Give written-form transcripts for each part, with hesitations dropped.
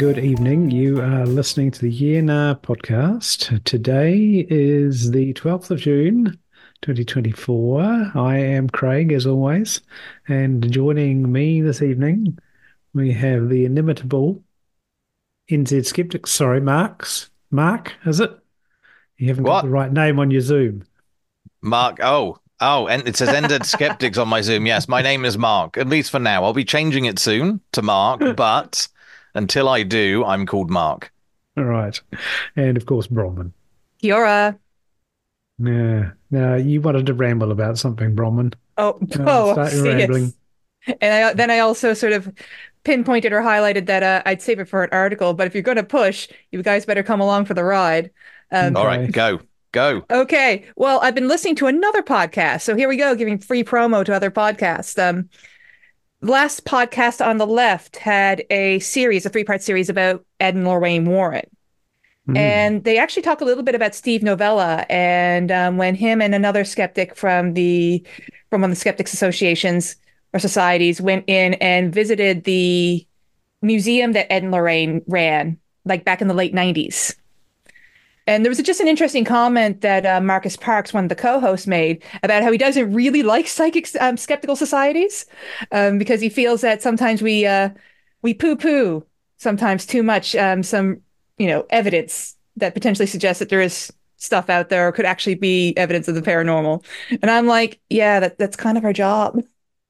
good evening. You are listening to the Year podcast. Today is the 12th of June, 2024. I am Craig, as always, and joining me this evening, we have the inimitable NZ Skeptics. Sorry, Mark, is it? You haven't got the What? right name on your Zoom. Mark? And it says Ended Skeptics on my Zoom. Yes, my name is Mark, at least for now. I'll be changing it soon to Mark, but until I do, I'm called Mark. All right. And of course, Bronwyn. Kiora. Yeah. Now, you wanted to ramble about something, Bronwyn. Oh, Start your rambling. yes. And then I also sort of pinpointed or highlighted that I'd save it for an article. But if you're going to push, you guys better come along for the ride. All right, go. Okay. Well, I've been listening to another podcast. So here we go, giving free promo to other podcasts. Last podcast on the left had a three-part series about Ed and Lorraine Warren. And they actually talk a little bit about Steve Novella and when him and another skeptic from one of the skeptics associations or societies went in and visited the museum that Ed and Lorraine ran, like back in the late 90s. And there was just an interesting comment that Marcus Parks, one of the co-hosts, made about how he doesn't really like skeptical societies because he feels that sometimes we poo-poo sometimes too much some evidence that potentially suggests that there is stuff out there or could actually be evidence of the paranormal. And I'm like, yeah, that's kind of our job.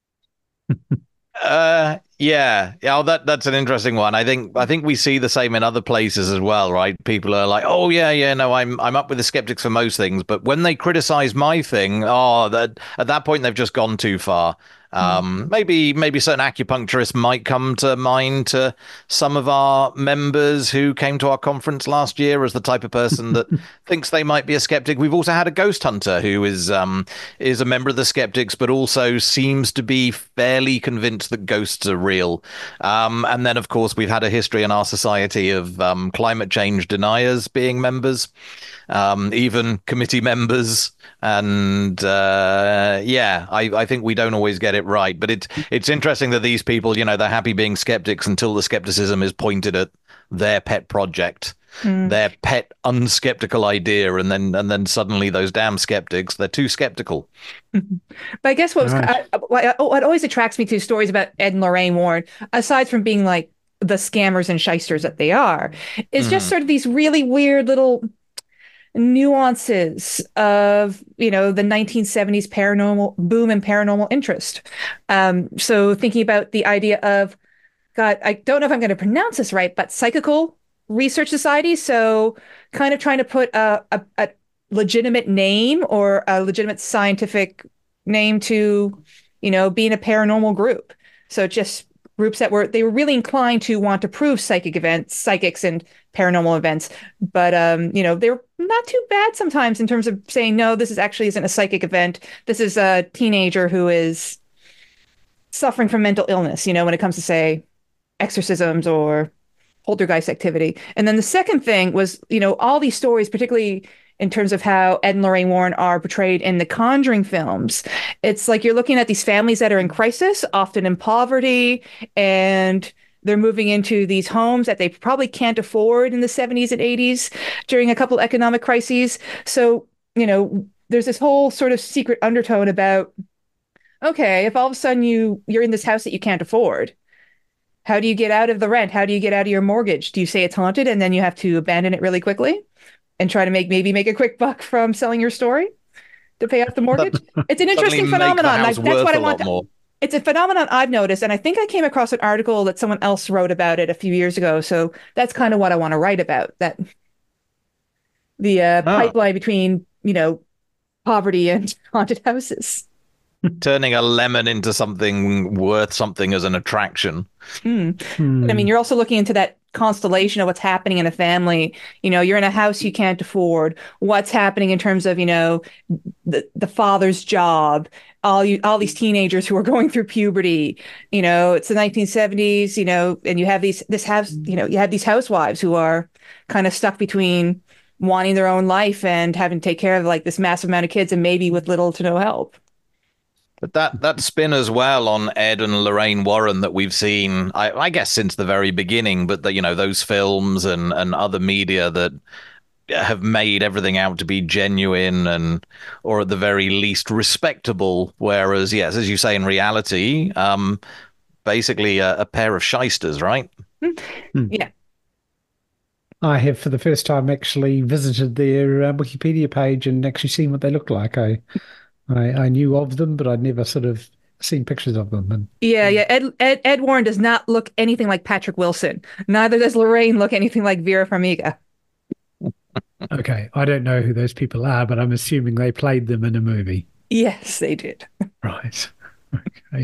Yeah. That's an interesting one. I think we see the same in other places as well, right? People are like, oh yeah, no, I'm up with the skeptics for most things, but when they criticize my thing, at that point they've just gone too far. Maybe certain acupuncturists might come to mind to some of our members who came to our conference last year as the type of person that thinks they might be a skeptic. We've also had a ghost hunter who is a member of the skeptics, but also seems to be fairly convinced that ghosts are real. And then, of course, we've had a history in our society of climate change deniers being members. Even committee members. And I think we don't always get it right. But it's interesting that these people, they're happy being skeptics until the skepticism is pointed at their pet project, their pet unskeptical idea. And then suddenly those damn skeptics, they're too skeptical. But I guess what always attracts me to stories about Ed and Lorraine Warren, aside from being like the scammers and shysters that they are, is just sort of these really weird little nuances of the 1970s paranormal boom and paranormal interest. So thinking about the idea of, God, I don't know if I'm going to pronounce this right, but Psychical Research Society. So kind of trying to put a legitimate name or a legitimate scientific name to being a paranormal group. So just groups that were really inclined to want to prove psychics and paranormal events, but they're not too bad sometimes in terms of saying, no, this isn't a psychic event. This is a teenager who is suffering from mental illness, when it comes to, say, exorcisms or poltergeist activity. And then the second thing was, all these stories, particularly in terms of how Ed and Lorraine Warren are portrayed in the Conjuring films. It's like you're looking at these families that are in crisis, often in poverty, and they're moving into these homes that they probably can't afford in the 70s and 80s during a couple economic crises. So, there's this whole sort of secret undertone about, okay, if all of a sudden you're in this house that you can't afford, how do you get out of the rent? How do you get out of your mortgage? Do you say it's haunted and then you have to abandon it really quickly and try to maybe make a quick buck from selling your story to pay off the mortgage? It's an interesting phenomenon. That's what I want. It's a phenomenon I've noticed, and I think I came across an article that someone else wrote about it a few years ago. So that's kind of what I want to write about, that the pipeline between, poverty and haunted houses. Turning a lemon into something worth something as an attraction. I mean, you're also looking into that constellation of what's happening in a family. You're in a house you can't afford. What's happening in terms of, the father's job, all these teenagers who are going through puberty. It's the 1970s, and you have you have these housewives who are kind of stuck between wanting their own life and having to take care of like this massive amount of kids and maybe with little to no help. But that spin as well on Ed and Lorraine Warren that we've seen, I guess, since the very beginning, but those films and other media that have made everything out to be genuine and, or at the very least, respectable. Whereas, yes, as you say, in reality, basically a pair of shysters, right? Yeah. I have, for the first time, actually visited their Wikipedia page and actually seen what they look like. I knew of them, but I'd never sort of seen pictures of them. And Yeah. Ed Warren does not look anything like Patrick Wilson. Neither does Lorraine look anything like Vera Farmiga. okay, I don't know who those people are, but I'm assuming they played them in a movie. Yes, they did. Right. Okay.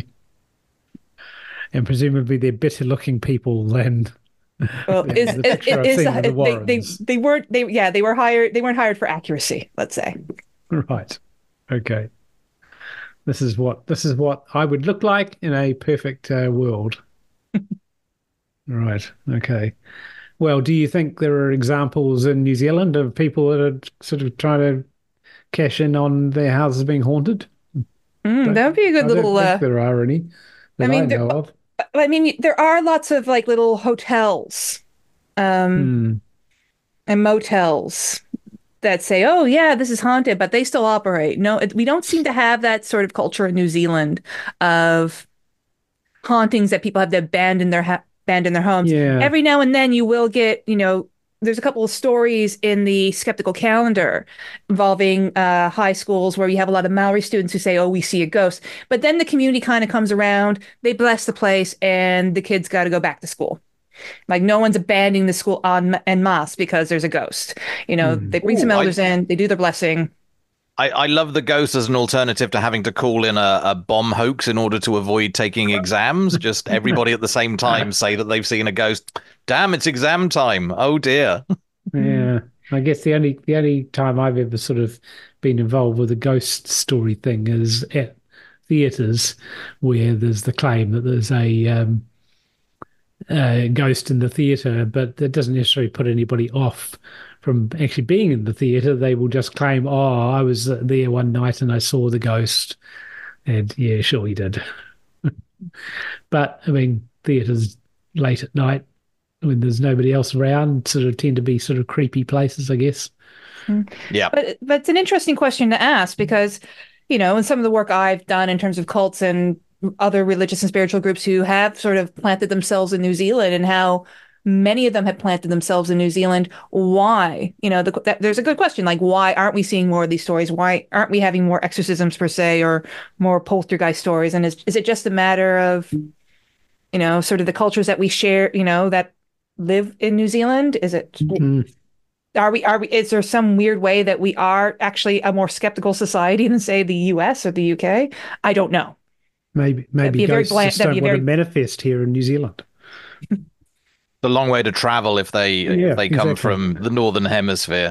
And presumably they're better looking people than Well, the picture I've seen of the Warrens. they were hired. They weren't hired for accuracy, let's say. Right. Okay. This is what I would look like in a perfect world. Right. Okay. Well, do you think there are examples in New Zealand of people that are sort of trying to cash in on their houses being haunted? That would be a good I little. don't think there are any that I know of. I mean, there are lots of like little hotels, and motels that say, "Oh, yeah, this is haunted," but they still operate. No, we don't seem to have that sort of culture in New Zealand of hauntings that people have to abandon their homes. Yeah. Every now and then, you will get, there's a couple of stories in the Skeptical Calendar involving high schools where you have a lot of Maori students who say, "Oh, we see a ghost." But then the community kind of comes around, they bless the place, and the kids got to go back to school. Like no one's abandoning the school en masse because there's a ghost. They bring some elders in, they do their blessing. I love the ghost as an alternative to having to call in a bomb hoax in order to avoid taking exams. Just everybody at the same time say that they've seen a ghost. Damn, it's exam time. Oh dear. Yeah. I guess the only time I've ever sort of been involved with a ghost story thing is at theatres where there's the claim that there's a ghost in the theatre, but that doesn't necessarily put anybody off from actually being in the theatre. They will just claim, "Oh, I was there one night and I saw the ghost." And yeah, sure you did. But I mean, theatres late at night when there's nobody else around sort of tend to be sort of creepy places, I guess. Yeah. But it's an interesting question to ask because, in some of the work I've done in terms of cults and other religious and spiritual groups who have sort of planted themselves in New Zealand and how many of them have planted themselves in New Zealand. Why? There's a good question. Like, why aren't we seeing more of these stories? Why aren't we having more exorcisms per se or more poltergeist stories? And is it just a matter of, sort of the cultures that we share, that live in New Zealand? Is it, is there some weird way that we are actually a more skeptical society than say the US or the UK? I don't know. Maybe ghosts just don't want to manifest here in New Zealand. The long way to travel if they come from the northern hemisphere.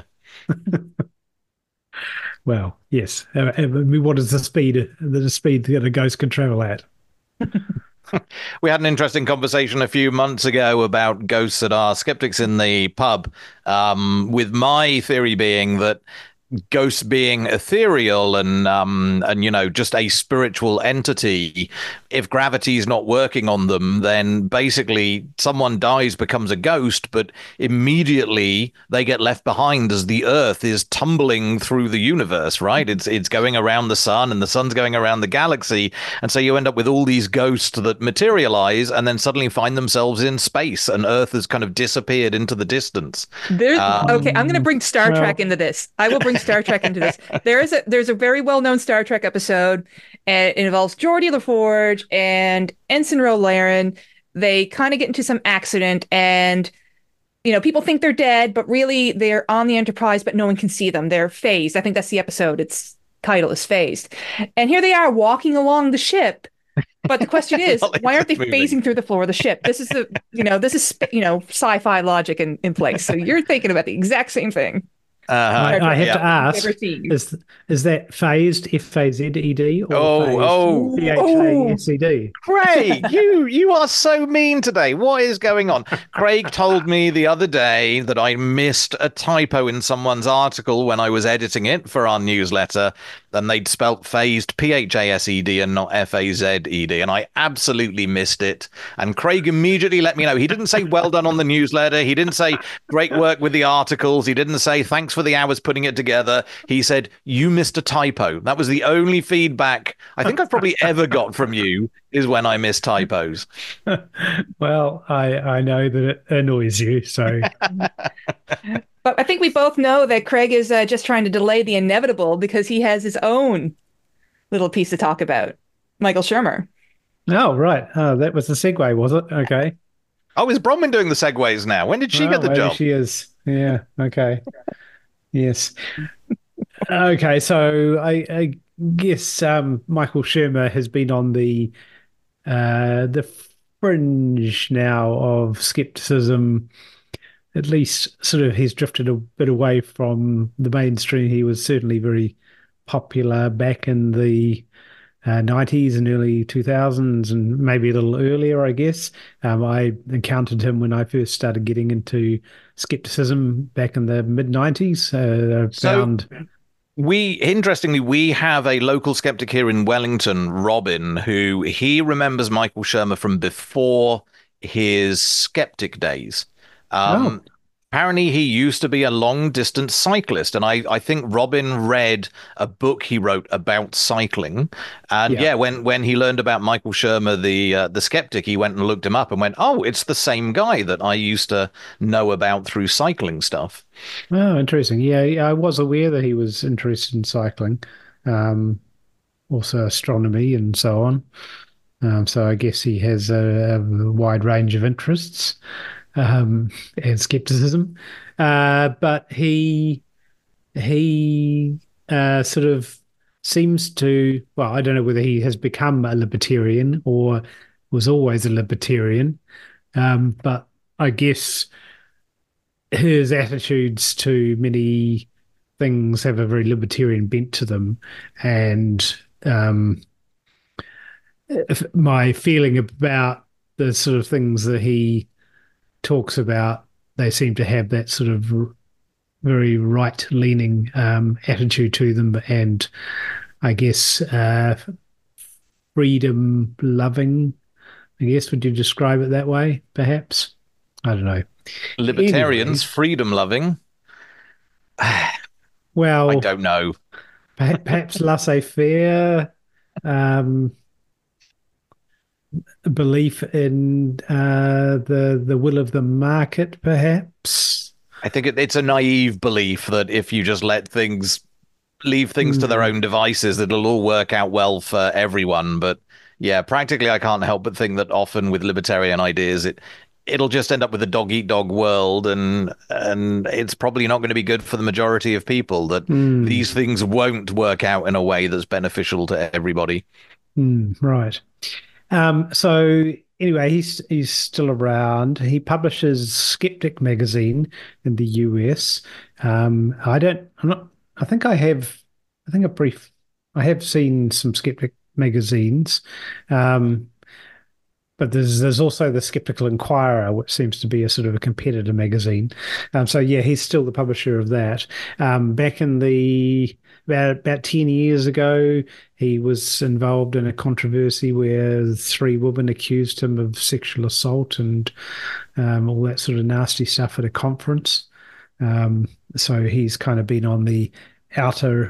Well, yes. What is the speed that a ghost can travel at? We had an interesting conversation a few months ago about ghosts that are skeptics in the pub, with my theory being that ghosts being ethereal and just a spiritual entity, if gravity is not working on them, then basically someone dies, becomes a ghost, but immediately they get left behind as the earth is tumbling through the universe, right? It's going around the sun and the sun's going around the galaxy, and so you end up with all these ghosts that materialize and then suddenly find themselves in space and earth has kind of disappeared into the distance. Okay, I'm going to bring Star Trek into this. I will bring Star Trek into this. There's a very well-known Star Trek episode, and it involves Geordi LaForge and Ensign Ro Laren. They kind of get into some accident, and people think they're dead, but really they're on the Enterprise, but no one can see them. They're phased. I think that's the episode. Its title is Phased. And here they are walking along the ship. But the question is, why aren't they phasing through the floor of the ship? This is sci-fi logic in place. So you're thinking about the exact same thing. I have to ask: is that phased? F-A-Z-E-D or P-H-A-S-E-D? Craig, you are so mean today. What is going on? Craig told me the other day that I missed a typo in someone's article when I was editing it for our newsletter. and they'd spelt phased Phased and not Fazed, and I absolutely missed it. And Craig immediately let me know. He didn't say well done on the newsletter. He didn't say great work with the articles. He didn't say thanks for the hours putting it together. He said you missed a typo. That was the only feedback I think I've probably ever got from you, is when I miss typos. Well, I know that it annoys you, so But I think we both know that Craig is just trying to delay the inevitable because he has his own little piece to talk about. Michael Shermer. oh right. Oh, that was the segue, was it? Okay. Oh, is Bronwyn doing the segues now? When did she Well, get the maybe job? she is. Yeah. Okay. Yes. Okay. So I guess Michael Shermer has been on the fringe now of skepticism. At least, sort of, he's drifted a bit away from the mainstream. He was certainly very popular back in the 90s and early 2000s, and maybe a little earlier, I guess. I encountered him when I first started getting into skepticism back in the mid 90s. I So found, interestingly, we have a local skeptic here in Wellington, Robin, who he remembers Michael Shermer from before his skeptic days. oh, Um, Apparently, he used to be a long distance cyclist, and I think Robin read a book he wrote about cycling. And yeah. yeah, when he learned about Michael Shermer, the skeptic, he went and looked him up and went, "Oh, it's the same guy that I used to know about through cycling stuff." Oh, interesting. Yeah, yeah, I was aware that he was interested in cycling, um, also astronomy and so on. So I guess he has a wide range of interests, and skepticism. But he sort of seems to, well, I don't know whether he has become a libertarian or was always a libertarian, but I guess his attitudes to many things have a very libertarian bent to them, and my feeling about the sort of things that he talks about, they seem to have that sort of very right-leaning attitude to them, and I guess freedom-loving. I guess, would you describe it that way? Perhaps, I don't know. Libertarians, Anyway, freedom loving. I well, don't know. perhaps laissez-faire, um, belief in the will of the market, perhaps. I think it's a naive belief that if you just leave things to their Hmm. own devices, that it'll all work out well for everyone. But yeah, practically, I can't help but think that often with libertarian ideas, it'll just end up with a dog eat dog world, and it's probably not going to be good for the majority of people. That Hmm. these things won't work out in a way that's beneficial to everybody. Hmm. Right. So anyway, he's still around. He publishes Skeptic magazine in the US. I'm not, I think I have, I think a brief, I have seen some Skeptic magazines. Um, but there's also the Skeptical Inquirer, which seems to be a sort of a competitor magazine. So yeah, he's still the publisher of that. Back in the about 10 years ago, he was involved in a controversy where three women accused him of sexual assault and all that sort of nasty stuff at a conference. So he's kind of been on the outer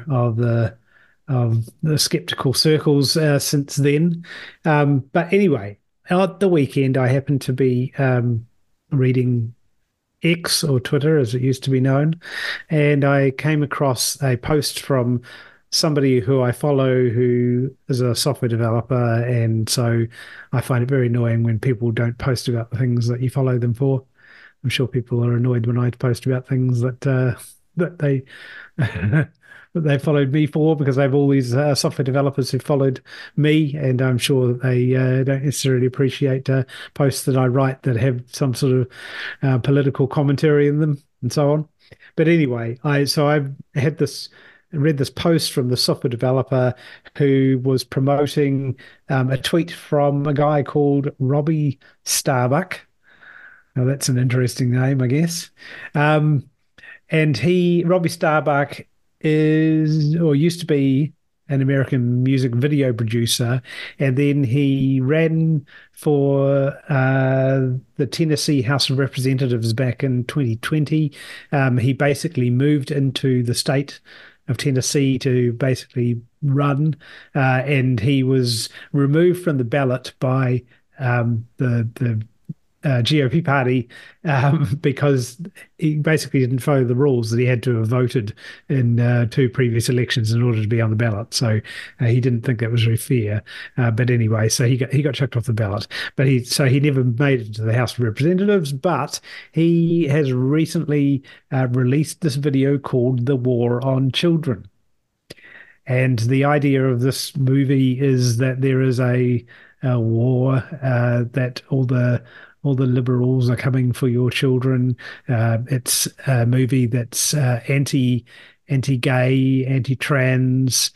of the skeptical circles since then. But anyway, at the weekend, I happened to be reading X, or Twitter as it used to be known, and I came across a post from somebody who I follow who is a software developer, and so I find it very annoying when people don't post about the things that you follow them for. I'm sure people are annoyed when I post about things that they that they followed me for, because they have all these software developers who followed me, and I'm sure that they don't necessarily appreciate posts that I write that have some sort of political commentary in them and so on. But anyway, I had this read this post from the software developer who was promoting a tweet from a guy called Robbie Starbuck. Now that's an interesting name, I guess. And Robbie Starbuck is, or used to be, an American music video producer, and then he ran for the Tennessee House of Representatives back in 2020. He basically moved into the state of Tennessee to basically run, and he was removed from the ballot by the GOP party because he basically didn't follow the rules that he had to have voted in 2 previous elections in order to be on the ballot. So he didn't think that was very fair. But anyway, so he got chucked off the ballot. But he never made it to the House of Representatives. But he has recently released this video called "The War on Children." And the idea of this movie is that there is a war, that all the liberals are coming for your children. It's a movie that's anti-gay, anti-trans,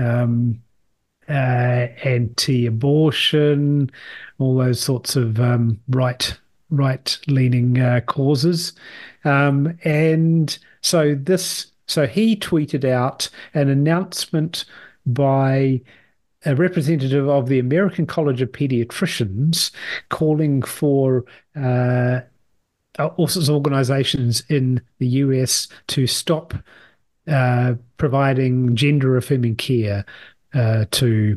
anti-abortion, all those sorts of right-leaning causes. And so he tweeted out an announcement by a representative of the American College of Pediatricians calling for all sorts of organizations in the US to stop providing gender-affirming care to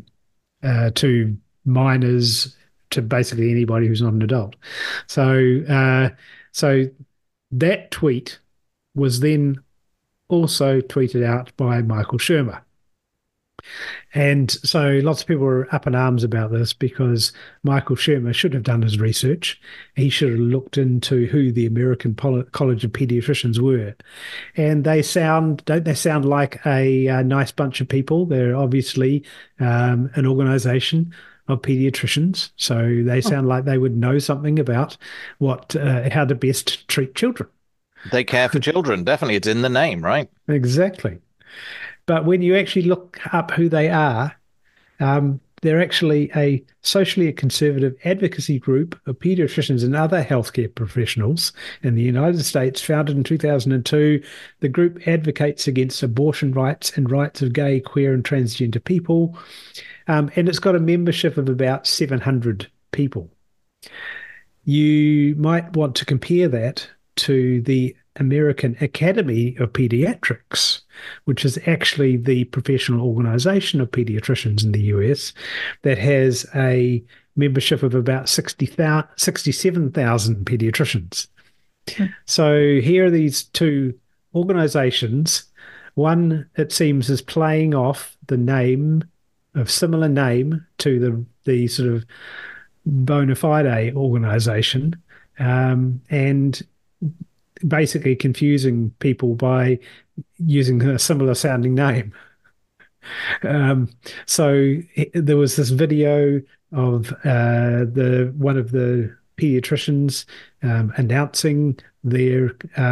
minors, to basically anybody who's not an adult. So that tweet was then also tweeted out by Michael Shermer. And so lots of people were up in arms about this because Michael Shermer should have done his research. He should have looked into who the American College of Pediatricians were. And don't they sound like a nice bunch of people? They're obviously an organization of pediatricians. So they sound like they would know something about how to best treat children. They care for children. Definitely. It's in the name, right? Exactly. But when you actually look up who they are, they're actually a socially conservative advocacy group of pediatricians and other healthcare professionals in the United States, founded in 2002. The group advocates against abortion rights and rights of gay, queer, and transgender people. And it's got a membership of about 700 people. You might want to compare that to the American Academy of Pediatrics, which is actually the professional organization of pediatricians in the US that has a membership of about 67,000 pediatricians. So here are these two organizations. One, it seems, is playing off the name of similar name to the sort of bona fide organization, and basically confusing people by using a similar sounding name. So there was this video of one of the pediatricians announcing their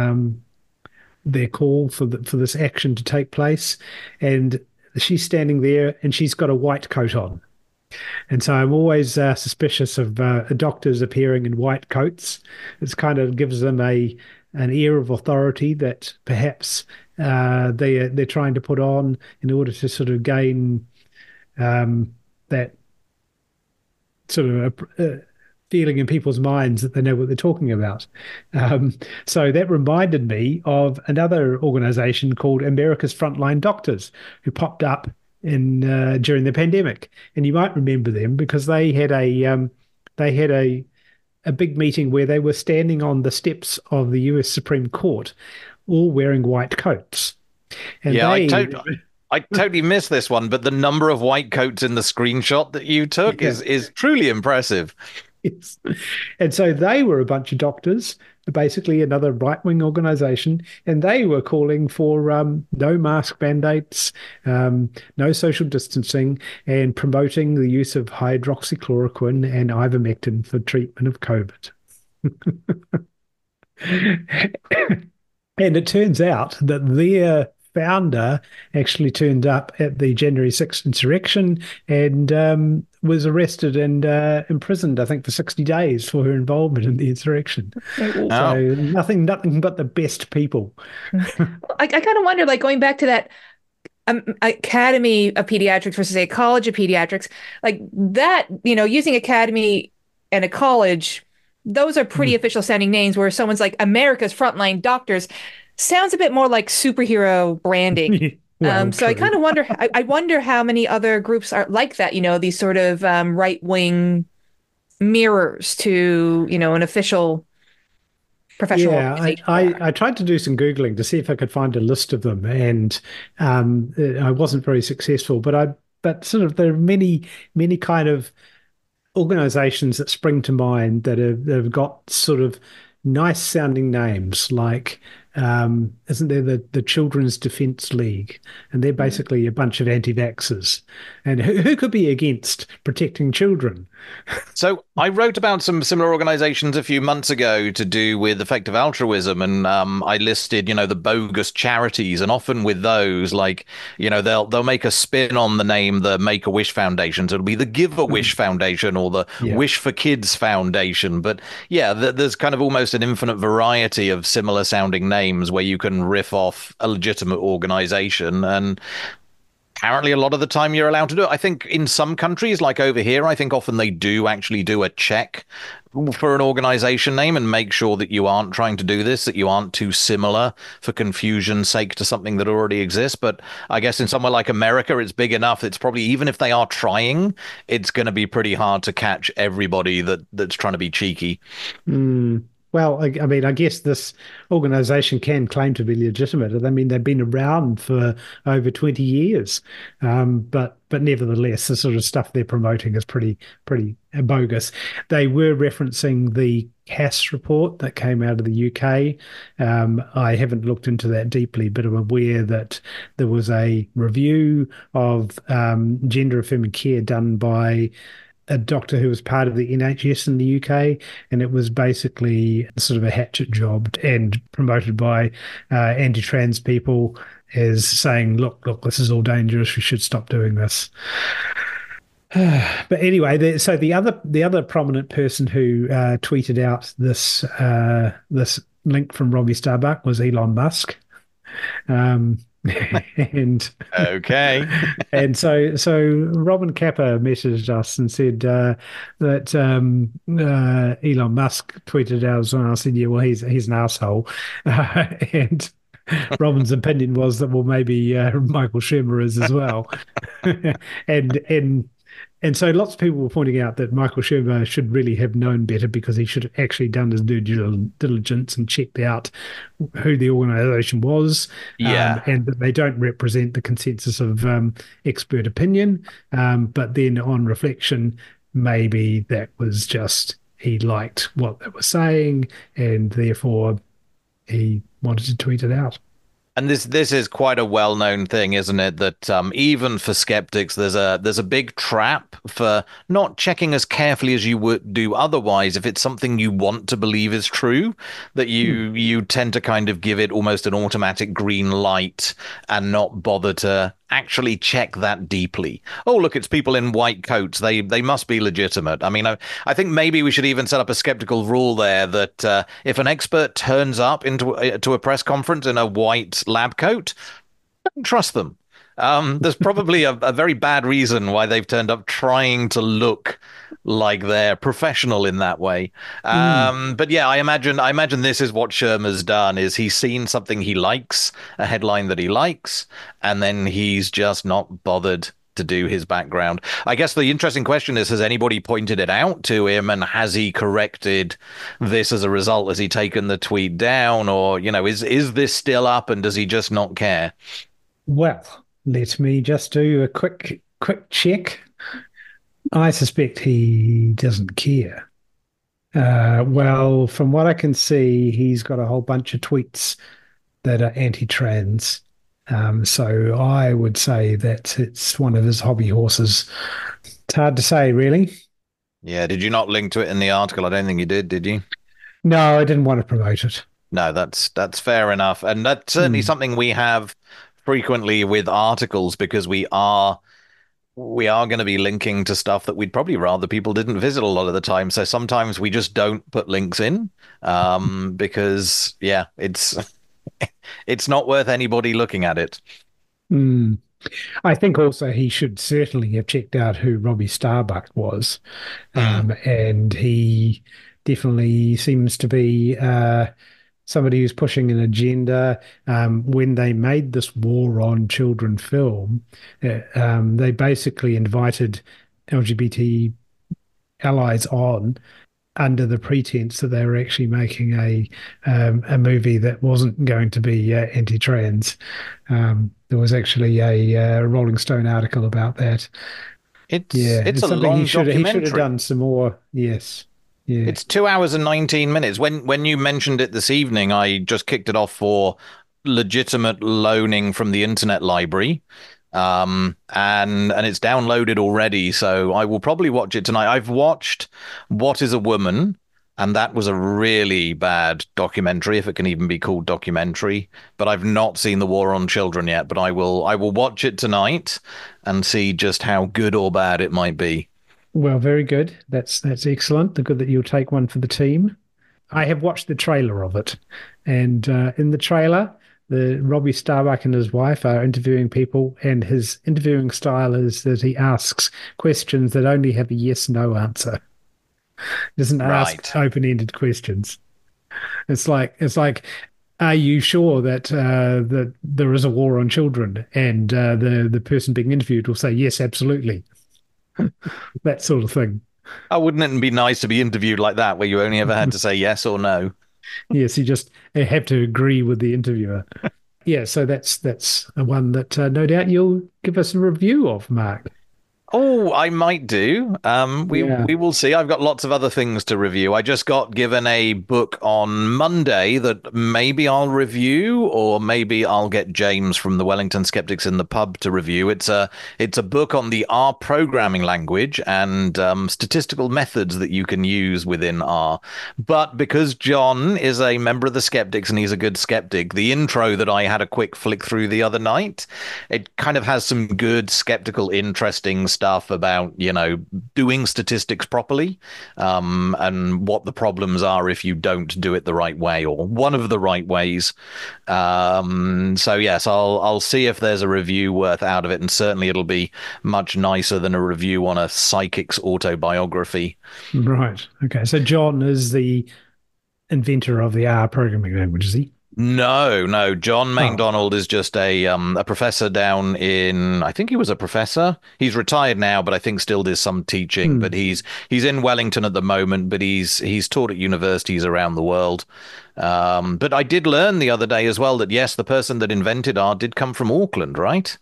call for this action to take place, and she's standing there and she's got a white coat on. And so I'm always suspicious of doctors appearing in white coats. It kind of gives them an air of authority that perhaps they're trying to put on in order to sort of gain that sort of feeling in people's minds that they know what they're talking about. So that reminded me of another organization called America's Frontline Doctors, who popped up during the pandemic, and you might remember them because they had a big meeting where they were standing on the steps of the US Supreme Court, all wearing white coats. And yeah, I totally missed this one, but the number of white coats in the screenshot that you took is truly impressive. Yes. And so they were a bunch of doctors, basically another right-wing organization, and they were calling for no mask mandates, no social distancing, and promoting the use of hydroxychloroquine and ivermectin for treatment of COVID. And it turns out that their founder actually turned up at the January 6th insurrection and was arrested and imprisoned, I think, for 60 days for her involvement in the insurrection. Oh. So nothing but the best people. I kind of wonder, like, going back to that, Academy of Pediatrics versus a College of Pediatrics, like that, using Academy and a college, those are pretty Mm. official sounding names, where someone's like America's Frontline Doctors sounds a bit more like superhero branding. Well, So I true. kind of wonder, I wonder how many other groups are like that, these sort of right-wing mirrors to, an official professional Yeah, organization. I tried to do some Googling to see if I could find a list of them, and I wasn't very successful. But sort of there are many kind of organizations that spring to mind that have got sort of nice sounding names, like isn't there the Children's Defense League? And they're basically a bunch of anti-vaxxers. And who could be against protecting children? So I wrote about some similar organizations a few months ago to do with effective altruism, and I listed, the bogus charities, and often with those, like, they'll make a spin on the name, the Make-A-Wish Foundation. So it'll be the Give-A-Wish Foundation or the Yeah. Wish for Kids Foundation. But yeah, there's kind of almost an infinite variety of similar sounding names where you can riff off a legitimate organization, and apparently a lot of the time you're allowed to do it. I think in some countries, like over here, I think often they do actually do a check for an organization name and make sure that you aren't trying to do this, that you aren't too similar for confusion's sake to something that already exists. But I guess in somewhere like America, it's big enough. It's probably, even if they are trying, it's going to be pretty hard to catch everybody that's trying to be cheeky. Mm. Well, I mean, I guess this organization can claim to be legitimate. I mean, they've been around for over 20 years, but nevertheless, the sort of stuff they're promoting is pretty bogus. They were referencing the Cass report that came out of the UK. I haven't looked into that deeply, but I'm aware that there was a review of gender affirming care done by a doctor who was part of the NHS in the UK, and it was basically sort of a hatchet job and promoted by anti-trans people as saying, look, this is all dangerous. We should stop doing this. But anyway, so the other prominent person who tweeted out this link from Robbie Starbuck was Elon Musk. Um, and Okay. and so Robin Kappa messaged us and said that Elon Musk tweeted out as well. I said, yeah, well, he's an asshole. And Robin's opinion was that, well, maybe Michael Shermer is as well. and and so lots of people were pointing out that Michael Shermer should really have known better, because he should have actually done his due diligence and checked out who the organization was, Yeah. and that they don't represent the consensus of expert opinion. But then on reflection, maybe that was just he liked what they were saying, and therefore he wanted to tweet it out. And this is quite a well-known thing, isn't it? That even for skeptics, there's a big trap for not checking as carefully as you would do otherwise. If it's something you want to believe is true, that you tend to kind of give it almost an automatic green light and not bother to actually check that deeply. Oh, look, it's people in white coats. They must be legitimate. I mean, I think maybe we should even set up a skeptical rule there that if an expert turns up to a press conference in a white lab coat, don't trust them. There's probably a very bad reason why they've turned up trying to look like they're professional in that way. But yeah, I imagine this is what Shermer's done, is he's seen something he likes, a headline that he likes, and then he's just not bothered to do his background. I guess the interesting question is, has anybody pointed it out to him, and has he corrected this as a result? Has he taken the tweet down, or, is this still up, and does he just not care? Well, let me just do a quick check. I suspect he doesn't care. Well, from what I can see, he's got a whole bunch of tweets that are anti-trans. So I would say that it's one of his hobby horses. It's hard to say, really. Yeah, did you not link to it in the article? I don't think you did you? No, I didn't want to promote it. No, that's fair enough. And that's certainly something we have frequently with articles, because we are going to be linking to stuff that we'd probably rather people didn't visit a lot of the time. So sometimes we just don't put links in, because yeah, it's not worth anybody looking at it. Mm. I think also he should certainly have checked out who Robbie Starbuck was. And he definitely seems to be somebody who's pushing an agenda. When they made this War on Children film, they basically invited LGBT allies on under the pretense that they were actually making a movie that wasn't going to be anti-trans. There was actually a Rolling Stone article about that. It's a something long he should have documentary. done some more. Yes. Yeah. It's 2 hours and 19 minutes. When you mentioned it this evening, I just kicked it off for legitimate loaning from the internet library. And it's downloaded already, so I will probably watch it tonight. I've watched What is a Woman, and that was a really bad documentary, if it can even be called documentary. But I've not seen The War on Children yet, but I will watch it tonight and see just how good or bad it might be. Well, very good. That's excellent. The good that you'll take one for the team. I have watched the trailer of it, and in the trailer, the Robbie Starbuck and his wife are interviewing people, and his interviewing style is that he asks questions that only have a yes/no answer. He doesn't Right. ask open-ended questions. It's like, are you sure that there is a war on children? And the person being interviewed will say yes, absolutely. That sort of thing. Oh, wouldn't it be nice to be interviewed like that, where you only ever had to say yes or no? Yes, you just have to agree with the interviewer. Yeah, so that's a one that no doubt you'll give us a review of, Mark. Oh, I might do. We Yeah. we will see. I've got lots of other things to review. I just got given a book on Monday that maybe I'll review, or maybe I'll get James from the Wellington Skeptics in the Pub to review. It's a book on the R programming language and statistical methods that you can use within R. But because John is a member of the Skeptics and he's a good skeptic, the intro that I had a quick flick through the other night, it kind of has some good skeptical, interesting stuff about, doing statistics properly, and what the problems are if you don't do it the right way or one of the right ways. So yes, I'll see if there's a review worth out of it, and certainly it'll be much nicer than a review on a psychic's autobiography. Right. Okay. So John is the inventor of the R programming language, is he? No, no. John Oh. MacDonald is just a professor down in. I think he was a professor. He's retired now, but I think still does some teaching. But Hmm. he's in Wellington at the moment. But he's taught at universities around the world. But I did learn the other day as well that yes, the person that invented R did come from Auckland, right?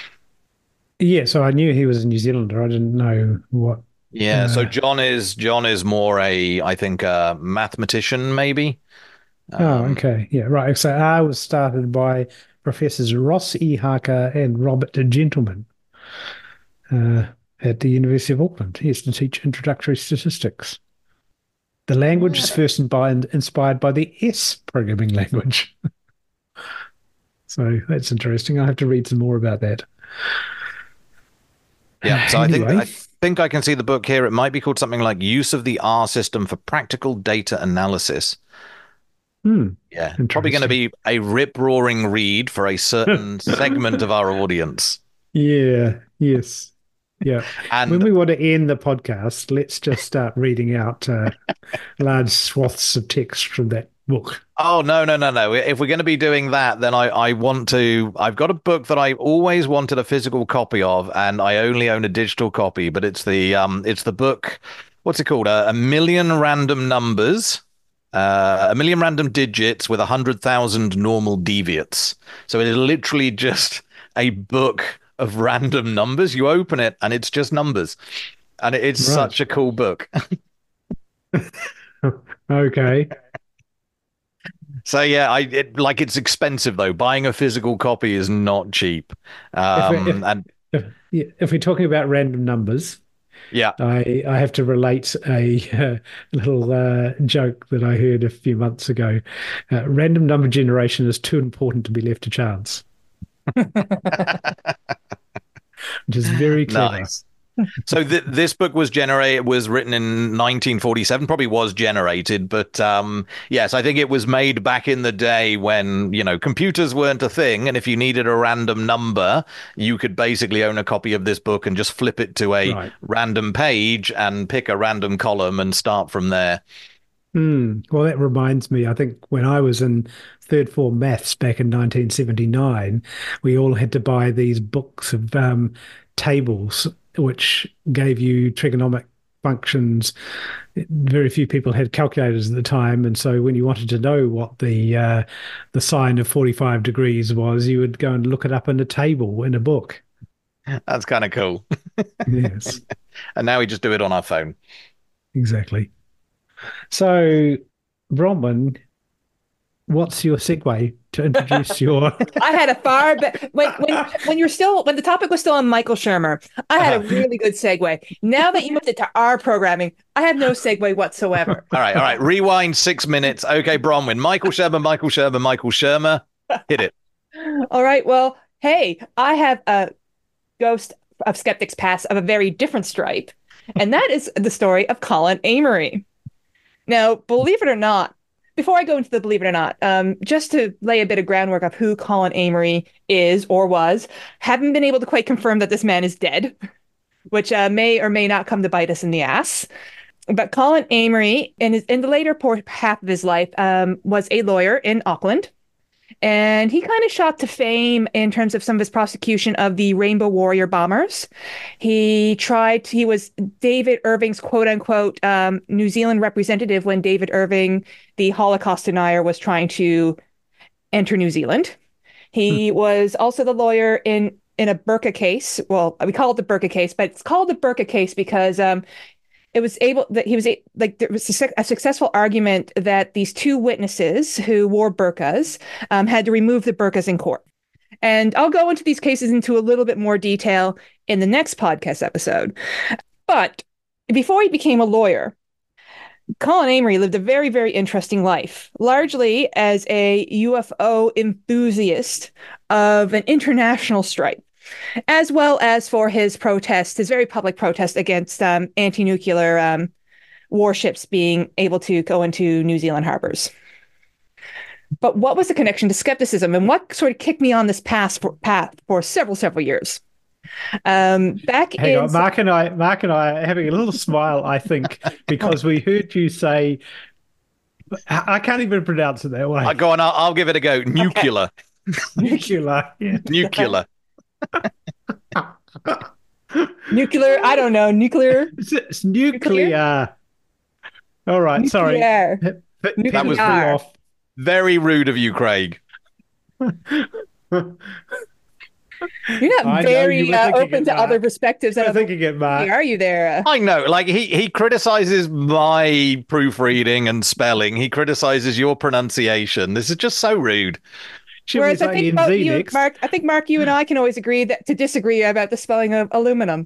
Yeah, so I knew he was a New Zealander. I didn't know what. Yeah. So Uh, John is more I think a mathematician maybe. oh, Um, okay. Yeah, right. So R was started by Professors Ross E. Harker and Robert Gentleman uh, at the University of Auckland. He used to teach introductory statistics. The language is first inspired by the S programming language. So that's interesting. I'll have to read some more about that. Yeah, so I think Anyway, I think I can see the book here. It might be called something like Use of the R System for Practical Data Analysis. hmm, Yeah, probably going to interesting. be a rip-roaring read for a certain segment of our audience. Yeah, yes. Yeah. When And we want to end the podcast, let's just start reading out large swaths of text from that book. oh no, no, no, no. If we're going to be doing that, then I want to. I've got a book that I always wanted a physical copy of, and I only own a digital copy. But it's the book. What's it called? A million random numbers. A million random digits with 100,000 normal deviates. So it is literally just a book of random numbers. You open it and it's just numbers. And it's Right. such a cool book. Okay. So yeah, it's expensive though. Buying a physical copy is not cheap. If we, if And yeah, if we're talking about random numbers, yeah. I have to relate a little joke that I heard a few months ago. Random number generation is too important to be left to chance, which is very clever. Nice. So this book was written in 1947, probably was generated, but yes, I think it was made back in the day when, computers weren't a thing, and if you needed a random number, you could basically own a copy of this book and just flip it to a random page and pick a random column and start from there. Well, that reminds me, I think when I was in third form maths back in 1979, we all had to buy these books of tables which gave you trigonomic functions. Very few people had calculators at the time, and so when you wanted to know what the sine of 45 degrees was, you would go and look it up in a table in a book. That's kind of cool. Yes. And now we just do it on our phone. Exactly. So, Bronwyn, what's your segue to introduce your? I had a far when the topic was still on Michael Shermer, I had a really good segue. Now that you moved it to our programming, I have no segue whatsoever. All right. Rewind 6 minutes. Okay, Bronwyn, Michael Shermer, hit it. All right. Well, hey, I have a Ghost of Skeptics Past of a very different stripe, and that is the story of Colin Amory. Now, believe it or not, before I go into the believe it or not, just to lay a bit of groundwork of who Colin Amory is or was, haven't been able to quite confirm that this man is dead, which may or may not come to bite us in the ass. But Colin Amory, in the later half of his life, was a lawyer in Auckland. And he kind of shot to fame in terms of some of his prosecution of the Rainbow Warrior bombers. He was David Irving's quote unquote New Zealand representative when David Irving, the Holocaust denier, was trying to enter New Zealand. He was also the lawyer in a Burqa case. Well, we call it the Burqa case, but it's called the Burqa case because there was a successful argument that these two witnesses who wore burqas had to remove the burqas in court. And I'll go into these cases into a little bit more detail in the next podcast episode. But before he became a lawyer, Colin Amory lived a very, very interesting life, largely as a UFO enthusiast of an international stripe, as well as for his very public protest against anti-nuclear warships being able to go into New Zealand harbors. But what was the connection to skepticism, and what sort of kicked me on this path for several years? Mark and I are having a little smile, I think, because we heard you say, I can't even pronounce it that way. Go on, I'll give it a go. Nuclear. Okay. Nuclear. Yeah. Nuclear. Nuclear. I don't know. Nuclear. It's nuclear. All right. Nuclear. Sorry. That was off. Very rude of you, Craig. You're not very open to other perspectives. I'm thinking it, Mark. Are you there? I know. Like he criticizes my proofreading and spelling. He criticizes your pronunciation. This is just so rude. Whereas I think Mark, you and I can always agree to disagree about the spelling of aluminum.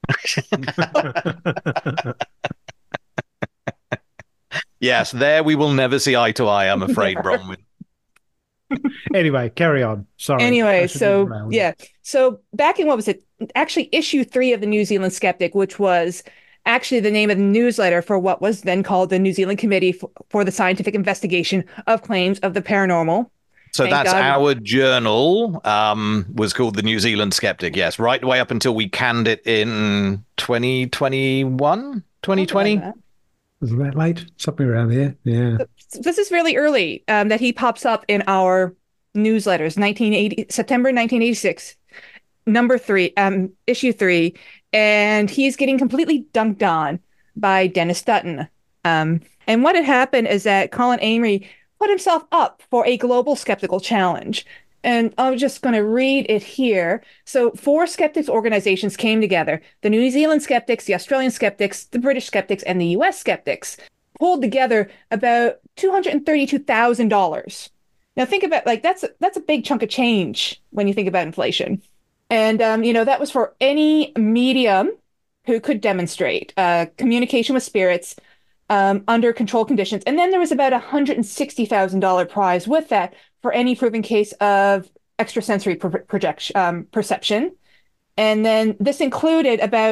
Yes, there we will never see eye to eye, I'm afraid, Bronwyn. Anyway, carry on. Sorry. Anyway, so yeah. So back in, what was it? Actually, issue 3 of the New Zealand Skeptic, which was actually the name of the newsletter for what was then called the New Zealand Committee for the Scientific Investigation of Claims of the Paranormal. So that's our journal, was called the New Zealand Skeptic. Yes, right way up until we canned it in 2021, 2020. Was it that late? Something around there. Yeah. This is really early that he pops up in our newsletters. September 1986, number 3, issue 3, and he's getting completely dunked on by Dennis Dutton. And what had happened is that Colin Amory put himself up for a global skeptical challenge. And I'm just going to read it here. So 4 skeptics organizations came together. The New Zealand Skeptics, the Australian Skeptics, the British Skeptics, and the US Skeptics pulled together about $232,000. Now think about, that's a big chunk of change when you think about inflation. And, that was for any medium who could demonstrate communication with spirits under controlled conditions. And then there was about $160,000 prize with that for any proven case of extrasensory perception. And then this included about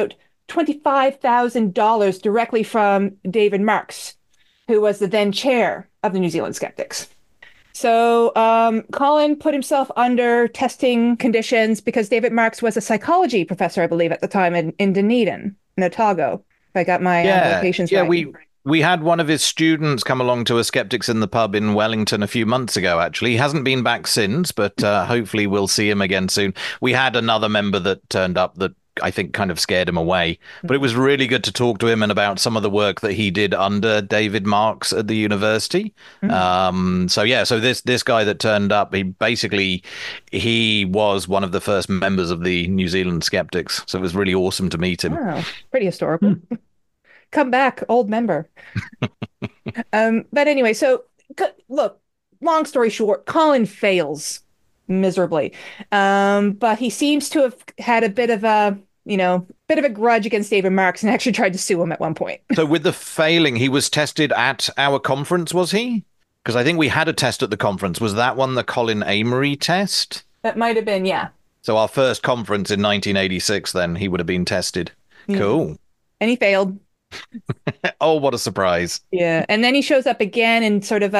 $25,000 directly from David Marks, who was the then chair of the New Zealand Skeptics. So Colin put himself under testing conditions because David Marks was a psychology professor, I believe, at the time in Dunedin, in Otago. If I got my locations right. We had one of his students come along to a Skeptics in the Pub in Wellington a few months ago, actually. He hasn't been back since, but hopefully we'll see him again soon. We had another member that turned up that I think kind of scared him away. But it was really good to talk to him and about some of the work that he did under David Marks at the university. So this guy that turned up, he was one of the first members of the New Zealand Skeptics. So it was really awesome to meet him. Wow, pretty historical. Come back, old member. But anyway, so look, long story short, Colin fails miserably. But he seems to have had a bit of a grudge against David Marks and actually tried to sue him at one point. So with the failing, he was tested at our conference, was he? Because I think we had a test at the conference. Was that one the Colin Amory test? That might have been, yeah. So our first conference in 1986, then he would have been tested. Yeah. Cool. And he failed. Oh, what a surprise. Yeah. And then he shows up again in sort of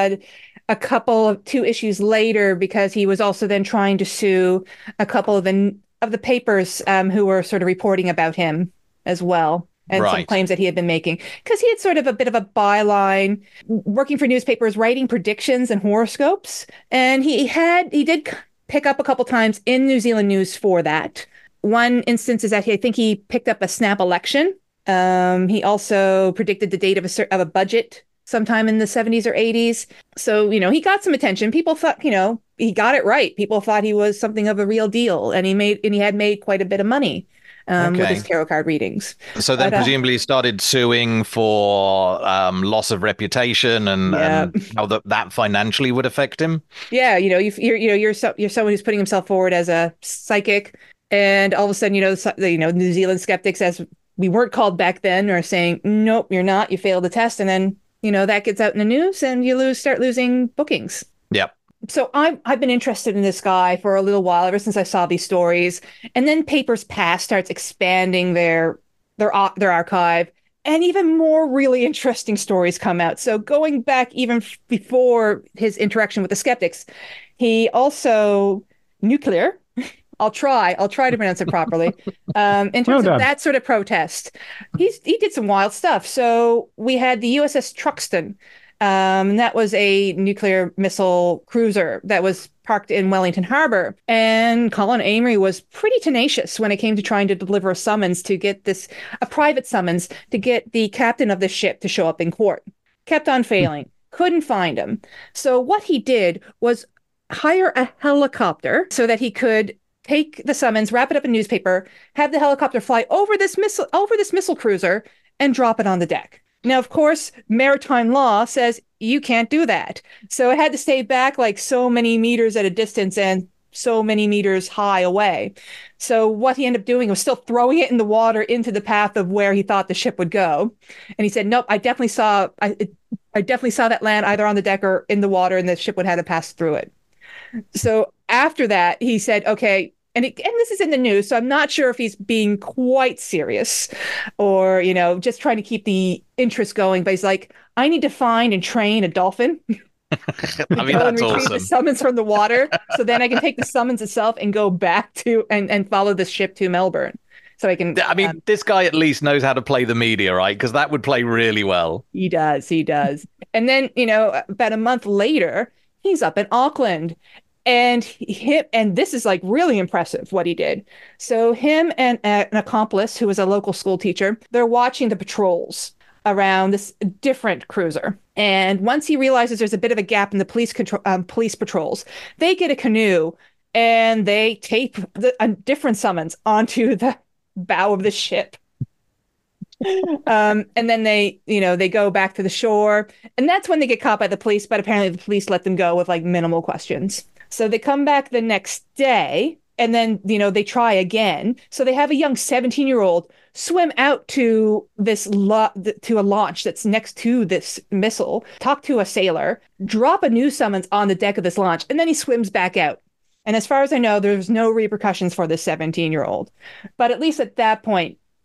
two issues later because he was also then trying to sue a couple of the papers who were sort of reporting about him as well. And some claims that he had been making because he had sort of a bit of a byline working for newspapers, writing predictions and horoscopes. And he did pick up a couple times in New Zealand News for that. One instance is that I think he picked up a snap election. He also predicted the date of a budget sometime in the 70s or 80s. So, he got some attention. People thought, he got it right. People thought he was something of a real deal, and he had made quite a bit of money with his tarot card readings. So then presumably he started suing for loss of reputation and how that financially would affect him. Yeah, you're someone who's putting himself forward as a psychic, and all of a sudden, New Zealand Skeptics, as we weren't called back then, are saying, nope, you're not. You failed the test, and then that gets out in the news, and you start losing bookings. Yep. So I've been interested in this guy for a little while, ever since I saw these stories. And then Papers Past starts expanding their archive, and even more really interesting stories come out. So going back even before his interaction with the skeptics, he also nuclear. I'll try to pronounce it properly. In terms of that sort of protest, he did some wild stuff. So we had the USS Truxtun. That was a nuclear missile cruiser that was parked in Wellington Harbor. And Colin Amory was pretty tenacious when it came to trying to deliver a summons to get a private summons to get the captain of the ship to show up in court. Kept on failing. Couldn't find him. So what he did was hire a helicopter so that he could take the summons, wrap it up in newspaper, have the helicopter fly over this missile cruiser and drop it on the deck. Now, of course, maritime law says you can't do that. So it had to stay back like so many meters at a distance and so many meters high away. So what he ended up doing was still throwing it in the water into the path of where he thought the ship would go. And he said, nope, I definitely saw that land either on the deck or in the water, and the ship would have to pass through it. So after that, he said, okay, and this is in the news, so I'm not sure if he's being quite serious or, just trying to keep the interest going. But he's like, I need to find and train a dolphin. I mean, that's awesome. The summons from the water, so then I can take the summons itself and go back to and follow the ship to Melbourne. So I can. I mean, this guy at least knows how to play the media, right? Because that would play really well. He does. And then, about a month later, he's up in Auckland. And this is like really impressive what he did. So him and an accomplice who was a local school teacher, they're watching the patrols around this different cruiser. And once he realizes there's a bit of a gap in the police patrols, they get a canoe and they tape a different summons onto the bow of the ship. And then they go back to the shore, and that's when they get caught by the police. But apparently the police let them go with like minimal questions. So they come back the next day, and then, they try again. So they have a young 17-year-old swim out to to a launch that's next to this missile, talk to a sailor, drop a new summons on the deck of this launch, and then he swims back out. And as far as I know, there's no repercussions for this 17-year-old. But at least at that point,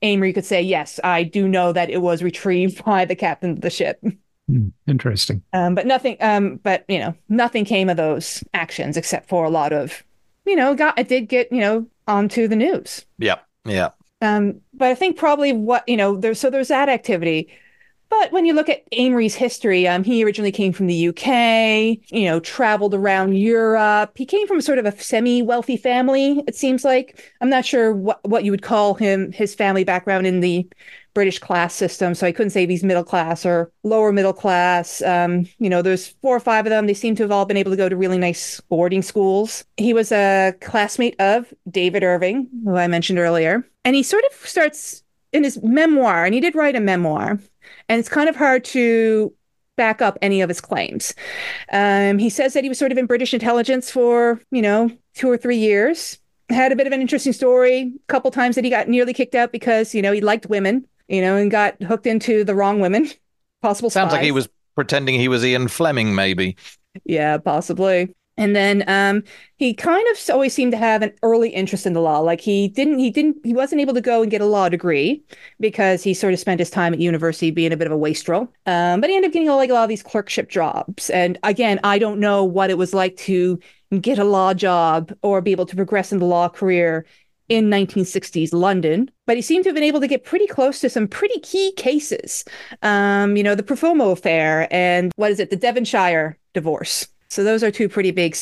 Amory could say, yes, I do know that it was retrieved by the captain of the ship. Interesting. But nothing came of those actions except for a lot of, it did get, onto the news. Yeah. Yeah. But I think probably there's that activity. But when you look at Amory's history, he originally came from the UK, traveled around Europe. He came from sort of a semi-wealthy family, it seems like. I'm not sure what you would call his family background in the British class system. So I couldn't say if he's middle class or lower middle class. There's 4 or 5 of them. They seem to have all been able to go to really nice boarding schools. He was a classmate of David Irving, who I mentioned earlier. And he sort of starts in his memoir, and he did write a memoir. And it's kind of hard to back up any of his claims. He says that he was sort of in British intelligence for, 2 or 3 years. Had a bit of an interesting story. A couple times that he got nearly kicked out because, he liked women, and got hooked into the wrong women. Possible spies. Sounds like he was pretending he was Ian Fleming, maybe. Yeah, possibly. And then he kind of always seemed to have an early interest in the law. Like he wasn't able to go and get a law degree because he sort of spent his time at university being a bit of a wastrel. But he ended up getting a lot of these clerkship jobs. And again, I don't know what it was like to get a law job or be able to progress in the law career in 1960s London, but he seemed to have been able to get pretty close to some pretty key cases. The Profumo affair and the Devonshire divorce. So those are two pretty big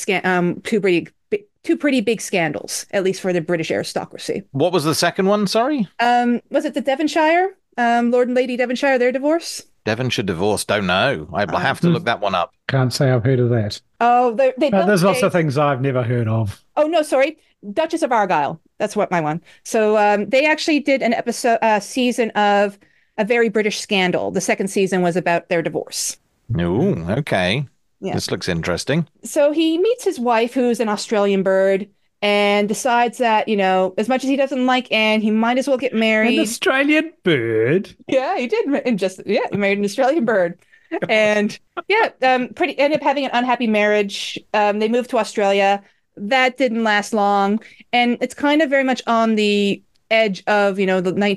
big scandals, at least for the British aristocracy. What was the second one? Sorry. Was it the Devonshire, Lord and Lady Devonshire, their divorce? Devonshire divorce? Don't know. I have to look that one up. Can't say I've heard of that. Oh, there's lots of things I've never heard of. Oh no, sorry, Duchess of Argyll. That's what my one. So they actually did an season of A Very British Scandal. The second season was about their divorce. Oh, okay. Yeah. This looks interesting. So he meets his wife, who's an Australian bird, and decides that, as much as he doesn't like Anne, he might as well get married. An Australian bird? Yeah, he did. He married an Australian bird. And ended up having an unhappy marriage. They moved to Australia. That didn't last long. And it's kind of very much on the edge of, the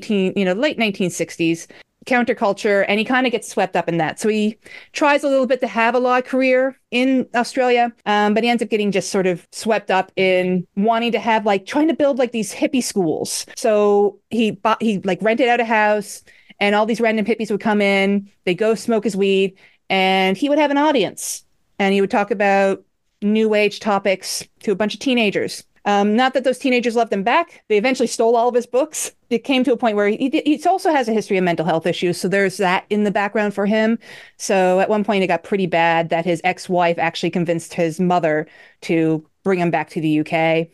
late 1960s. Counterculture, and he kind of gets swept up in that. So he tries a little bit to have a law career in Australia, but he ends up getting just sort of swept up in wanting to have trying to build these hippie schools. So he rented out a house, and all these random hippies would come in, they go smoke his weed, and he would have an audience, and he would talk about new age topics to a bunch of teenagers. Not that those teenagers loved him back. They eventually stole all of his books. It came to a point where he also has a history of mental health issues. So there's that in the background for him. So at one point it got pretty bad that his ex-wife actually convinced his mother to bring him back to the UK.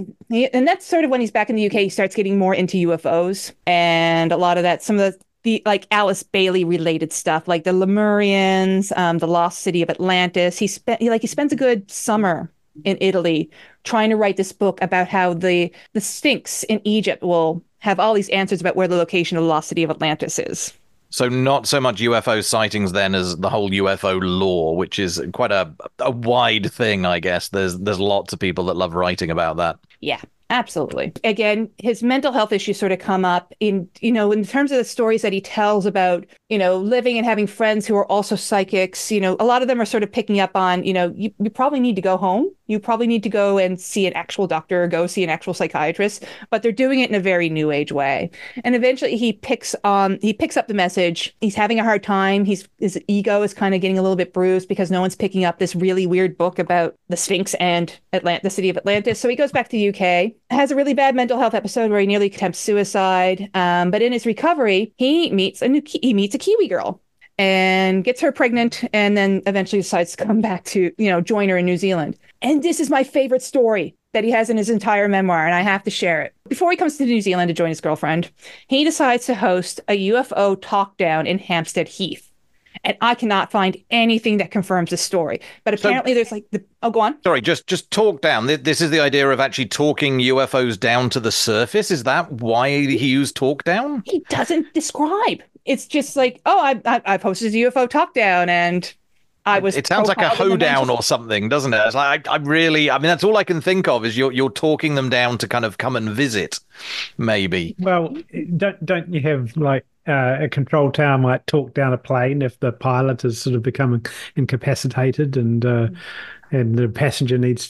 And that's sort of when he's back in the UK, he starts getting more into UFOs and a lot of that, some of the Alice Bailey related stuff, like the Lemurians, the lost city of Atlantis. He spends a good summer in Italy trying to write this book about how the Sphinx in Egypt will have all these answers about where the location of the lost city of Atlantis is. So not so much UFO sightings then as the whole UFO lore, which is quite a wide thing, I guess. There's lots of people that love writing about that. Yeah. Absolutely. Again, his mental health issues sort of come up in terms of the stories that he tells about, living and having friends who are also psychics. A lot of them are sort of picking up on, you probably need to go home. You probably need to go and see an actual doctor or go see an actual psychiatrist, but they're doing it in a very new age way. And eventually he picks up the message. He's having a hard time. His ego is kind of getting a little bit bruised because no one's picking up this really weird book about the Sphinx and the city of Atlantis. So he goes back to the UK, has a really bad mental health episode where he nearly attempts suicide. But in his recovery, he meets a Kiwi girl and gets her pregnant, and then eventually decides to come back to, join her in New Zealand. And this is my favorite story that he has in his entire memoir, and I have to share it. Before he comes to New Zealand to join his girlfriend, he decides to host a UFO talk down in Hampstead Heath. And I cannot find anything that confirms this story. But apparently there's go on. Sorry, just talk down. This is the idea of actually talking UFOs down to the surface. Is that why he used talk down? He doesn't describe. It's just I've hosted a UFO talk down and I was It sounds like a profiled in the hoedown Manchester. or something, doesn't it? It's like I really, I mean, that's all I can think of is you're talking them down to kind of come and visit, maybe. Well, don't you have like a control tower might talk down a plane if the pilot is sort of becoming incapacitated and the passenger needs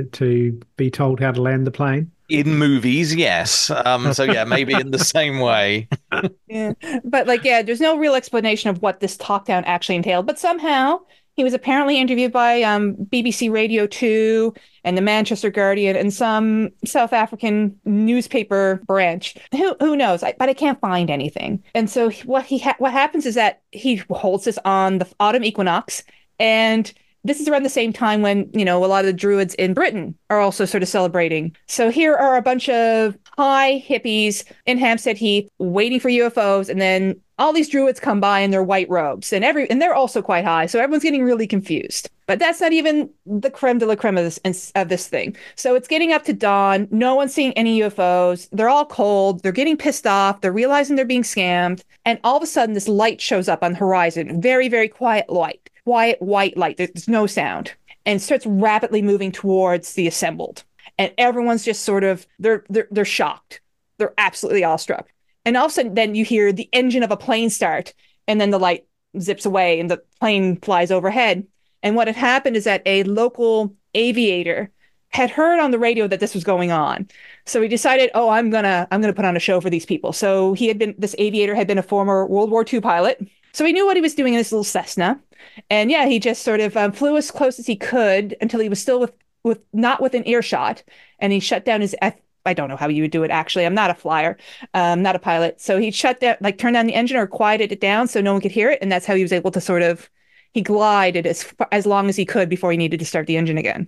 to be told how to land the plane? In movies, yes. So yeah, maybe in the same way. Yeah. But like, yeah, there's no real explanation of what this talk down actually entailed. But somehow he was apparently interviewed by BBC Radio 2 and the Manchester Guardian and some South African newspaper branch. Who knows? But I can't find anything. And so what happens is that he holds this on the autumn equinox, and this is around the same time when, a lot of the Druids in Britain are also sort of celebrating. So here are a bunch of high hippies in Hampstead Heath waiting for UFOs, and then all these Druids come by in their white robes, and they're also quite high. So everyone's getting really confused. But that's not even the creme de la creme of this thing. So it's getting up to dawn. No one's seeing any UFOs. They're all cold. They're getting pissed off. They're realizing they're being scammed. And all of a sudden, this light shows up on the horizon. Very, very quiet light. Quiet white light. There's no sound, and starts rapidly moving towards the assembled. And everyone's just sort of they're shocked. They're absolutely awestruck. And all of a sudden, then you hear the engine of a plane start, and then the light zips away, and the plane flies overhead. And what had happened is that a local aviator had heard on the radio that this was going on. So he decided, oh, I'm gonna put on a show for these people. So this aviator had been a former World War II pilot. So he knew what he was doing in this little Cessna. And yeah, he just sort of flew as close as he could until he was still with not within earshot. And he shut down I don't know how you would do it, actually. I'm not a flyer, not a pilot. So he shut down, like turned down the engine or quieted it down so no one could hear it. And that's how he was able to he glided as long as he could before he needed to start the engine again.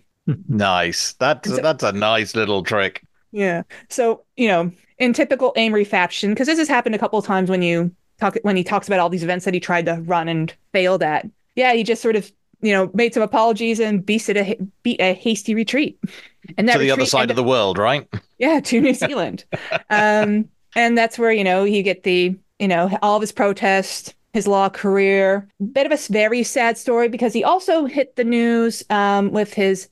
Nice. That's a nice little trick. Yeah. So, in typical Amory fashion, because this has happened a couple of times when he talks about all these events that he tried to run and failed at. Yeah, he just sort of, made some apologies and beat a hasty retreat. And that to the other side of the world, right? Yeah, to New Zealand. And that's where, you get all of his protests, his law career. Bit of a very sad story because he also hit the news with his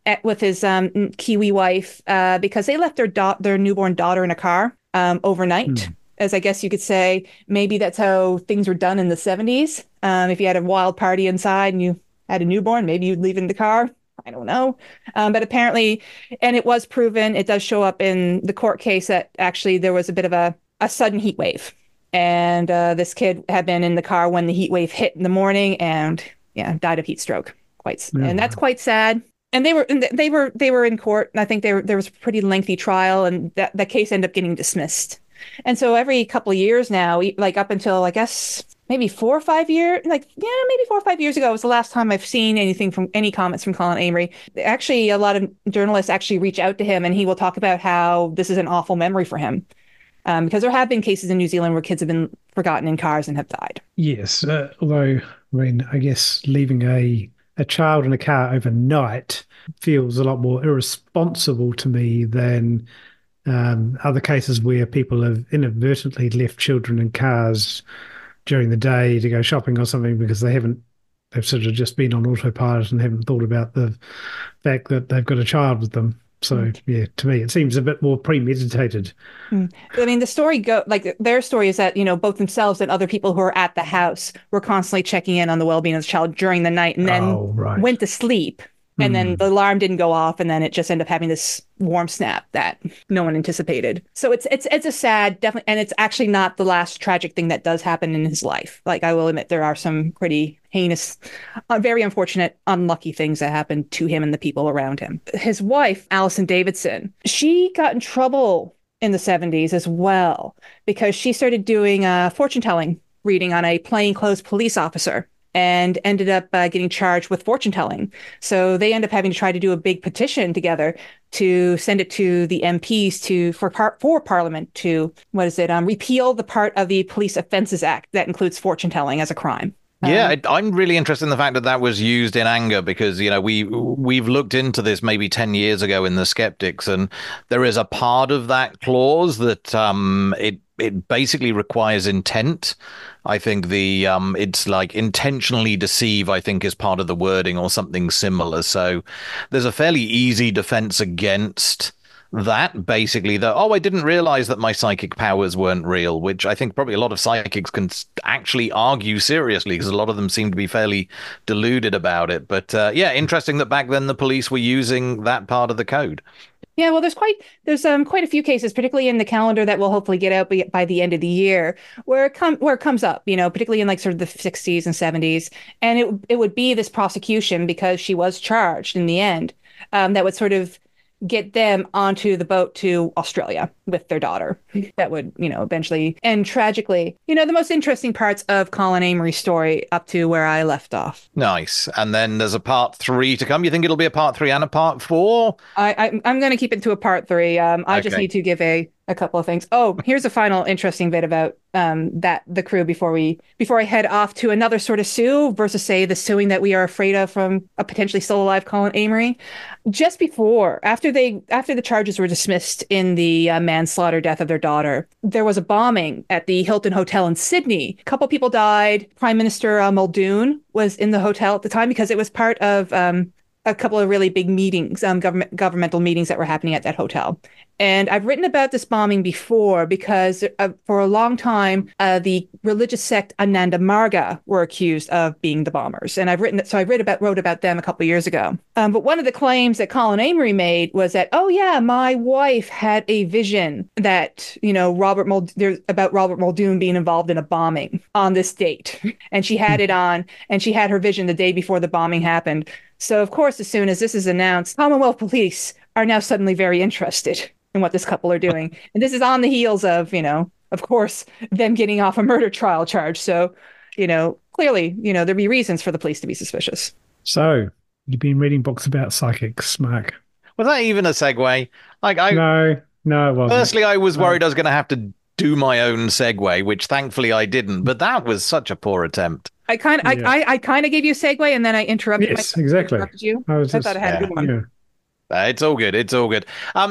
Kiwi wife because they left their newborn daughter in a car overnight. As I guess you could say, maybe that's how things were done in the 70s. If you had a wild party inside and you had a newborn, maybe you'd leave it in the car. I don't know. But apparently, and it was proven, it does show up in the court case that actually there was a bit of a sudden heat wave. And this kid had been in the car when the heat wave hit in the morning and died of heat stroke. And that's quite sad. And they were in court. And I think there was a pretty lengthy trial, and that case ended up getting dismissed. And so every couple of years now, like up until I guess maybe 4 or 5 years, maybe 4 or 5 years ago was the last time I've seen any comments from Colin Amory. Actually, a lot of journalists actually reach out to him, and he will talk about how this is an awful memory for him. Because there have been cases in New Zealand where kids have been forgotten in cars and have died. Yes, although I guess leaving a child in a car overnight feels a lot more irresponsible to me than other cases where people have inadvertently left children in cars during the day to go shopping or something because they've sort of just been on autopilot and haven't thought about the fact that they've got a child with them. So yeah, to me, it seems a bit more premeditated. I mean, their story is that, both themselves and other people who are at the house were constantly checking in on the well-being of the child during the night and then went to sleep. And then the alarm didn't go off, and then it just ended up having this warm snap that no one anticipated. So it's a sad, definitely, and it's actually not the last tragic thing that does happen in his life. Like, I will admit, there are some pretty heinous, very unfortunate, unlucky things that happened to him and the people around him. His wife, Alison Davidson, she got in trouble in the 70s as well because she started doing fortune-telling reading on a plainclothes police officer, and ended up getting charged with fortune telling. So they end up having to try to do a big petition together to send it to the MPs for Parliament to, repeal the part of the Police Offences Act that includes fortune telling as a crime. Yeah, I'm really interested in the fact that was used in anger because, we've looked into this maybe 10 years ago in The Skeptics, and there is a part of that clause that it basically requires intent. I think it's like intentionally deceive, I think, is part of the wording or something similar. So there's a fairly easy defense against that, basically, that, oh, I didn't realize that my psychic powers weren't real, which I think probably a lot of psychics can actually argue seriously, because a lot of them seem to be fairly deluded about it. But yeah, interesting that back then the police were using that part of the code. Yeah, well, there's quite a few cases, particularly in the calendar that will hopefully get out by the end of the year, where it comes up, particularly in like sort of the 60s and 70s, and it would be this prosecution because she was charged in the end, that would sort of get them onto the boat to Australia with their daughter. That would, eventually end tragically. The most interesting parts of Colin Amory's story up to where I left off. Nice. And then there's a part 3 to come. You think it'll be a part 3 and a part 4? I'm going to keep it to a part 3. I just need to give a couple of things. Oh, here's a final interesting bit about the crew before I head off to another sort of sue versus, say, the suing that we are afraid of from a potentially still alive Colin Amory. Just after the charges were dismissed in the manslaughter death of their daughter, there was a bombing at the Hilton Hotel in Sydney. A couple people died. Prime Minister Muldoon was in the hotel at the time because it was part of a couple of really big meetings, governmental meetings that were happening at that hotel. And I've written about this bombing before because for a long time, the religious sect Ananda Marga were accused of being the bombers. And I wrote about them a couple of years ago. But one of the claims that Colin Amory made was that, oh yeah, my wife had a vision that, Robert Muldoon being involved in a bombing on this date. And she had it on, and she had her vision the day before the bombing happened. So, of course, as soon as this is announced, Commonwealth Police are now suddenly very interested in what this couple are doing. And this is on the heels of, of course, them getting off a murder trial charge. So, clearly, there'd be reasons for the police to be suspicious. So, you've been reading books about psychics, Mark. Was that even a segue? No, it wasn't. Firstly, I was worried I was going to have to do my own segue, which thankfully I didn't. But that was such a poor attempt. I kind of gave you a segue, and then I interrupted. Yes, exactly. You. I thought I had a good one. Yeah. It's all good. It's all good.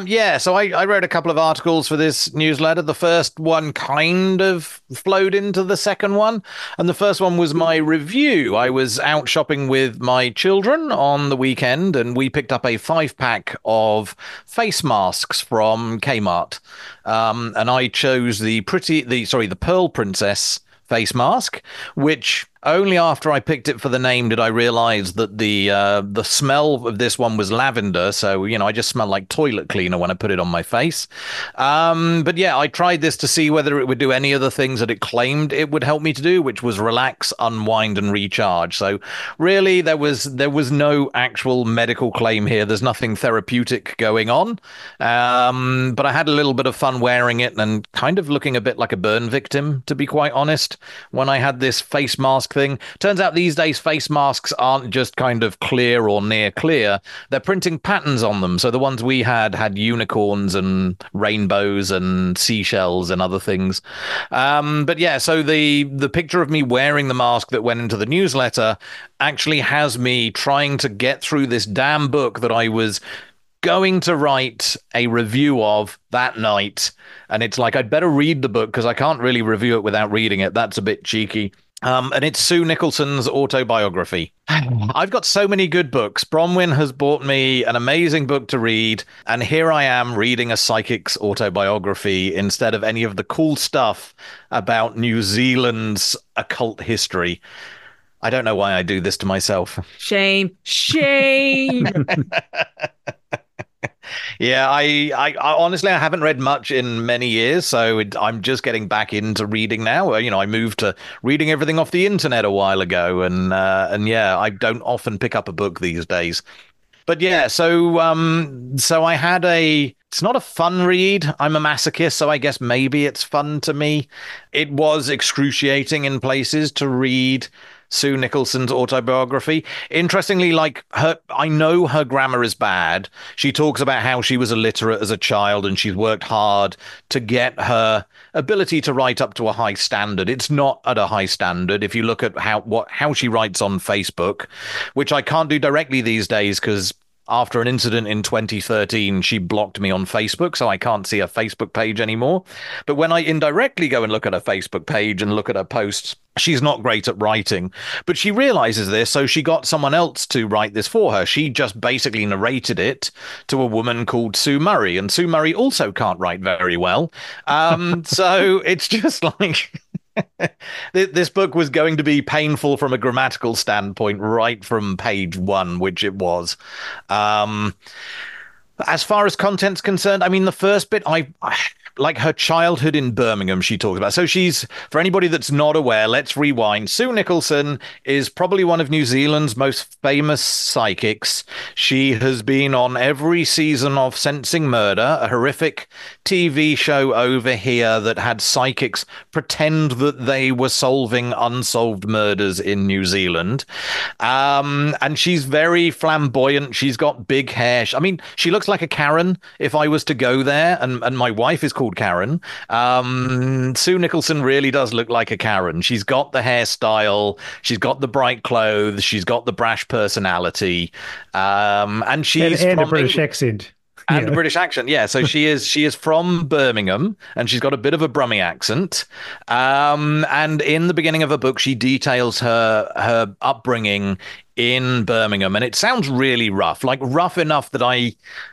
So I wrote a couple of articles for this newsletter. The first one kind of flowed into the second one. And the first one was my review. I was out shopping with my children on the weekend, and we picked up a 5-pack of face masks from Kmart. And I chose the Pearl Princess face mask, which only after I picked it for the name did I realize that the smell of this one was lavender. So, I just smelled like toilet cleaner when I put it on my face. But yeah, I tried this to see whether it would do any of the things that it claimed it would help me to do, which was relax, unwind, and recharge. So really, there was no actual medical claim here. There's nothing therapeutic going on. But I had a little bit of fun wearing it and kind of looking a bit like a burn victim, to be quite honest, when I had this face mask thing. Turns out these days face masks aren't just kind of clear or near clear. They're printing patterns on them. So the ones we had unicorns and rainbows and seashells and other things. But yeah, so the picture of me wearing the mask that went into the newsletter actually has me trying to get through this damn book that I was going to write a review of that night. And it's like, I'd better read the book because I can't really review it without reading it. That's a bit cheeky. And it's Sue Nicholson's autobiography. I've got so many good books. Bronwyn has bought me an amazing book to read, and here I am reading a psychic's autobiography instead of any of the cool stuff about New Zealand's occult history. I don't know why I do this to myself. Shame. Yeah, I honestly, I haven't read much in many years, so I'm just getting back into reading now. I moved to reading everything off the internet a while ago, and yeah, I don't often pick up a book these days. But yeah, so I had it's not a fun read. I'm a masochist, so I guess maybe it's fun to me. It was excruciating in places to read Sue Nicholson's autobiography. Interestingly, I know her grammar is bad. She talks about how she was illiterate as a child and she's worked hard to get her ability to write up to a high standard. It's not at a high standard. If you look at how she writes on Facebook, which I can't do directly these days because after an incident in 2013, she blocked me on Facebook, so I can't see her Facebook page anymore. But when I indirectly go and look at her Facebook page and look at her posts, she's not great at writing, but she realizes this, so she got someone else to write this for her. She just basically narrated it to a woman called Sue Murray, and Sue Murray also can't write very well. So it's just like this book was going to be painful from a grammatical standpoint right from page one, which it was. As far as content's concerned, I mean, the first bit, I like her childhood in Birmingham, she talks about. So she's, for anybody that's not aware, let's rewind. Sue Nicholson is probably one of New Zealand's most famous psychics. She has been on every season of Sensing Murder, a horrific TV show over here that had psychics pretend that they were solving unsolved murders in New Zealand. And she's very flamboyant. She's got big hair. I mean, she looks like a Karen if I was to go there, and my wife is called Karen. Sue Nicholson really does look like a Karen. She's got the hairstyle, she's got the bright clothes, she's got the brash personality, and she's and a British accent. And a British accent, yeah. So she is from Birmingham, and she's got a bit of a Brummie accent. And in the beginning of her book, she details her upbringing in Birmingham, and it sounds really rough, like rough enough that I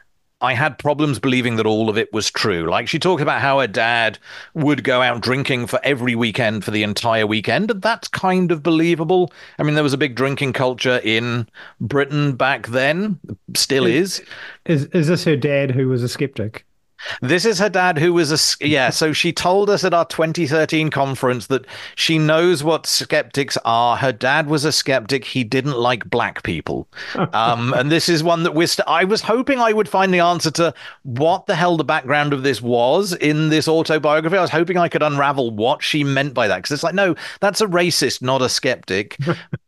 had problems believing that all of it was true. Like, she talked about how her dad would go out drinking for every weekend for the entire weekend, and that's kind of believable. I mean, there was a big drinking culture in Britain back then, still is. Is this her dad who was a skeptic? This is her dad, who was yeah. So she told us at our 2013 conference that she knows what skeptics are. Her dad was a skeptic. He didn't like black people. And this is one that I was hoping I would find the answer to what the hell the background of this was in this autobiography. I was hoping I could unravel what she meant by that. Because it's like, no, that's a racist, not a skeptic.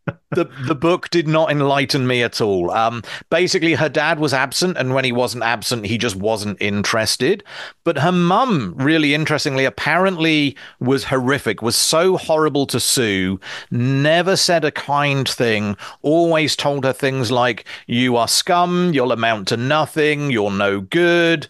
The book did not enlighten me at all. Basically, her dad was absent, and when he wasn't absent, he just wasn't interested. But her mum, really interestingly, apparently was horrific, was so horrible to Sue, never said a kind thing, always told her things like, you are scum, you'll amount to nothing, you're no good,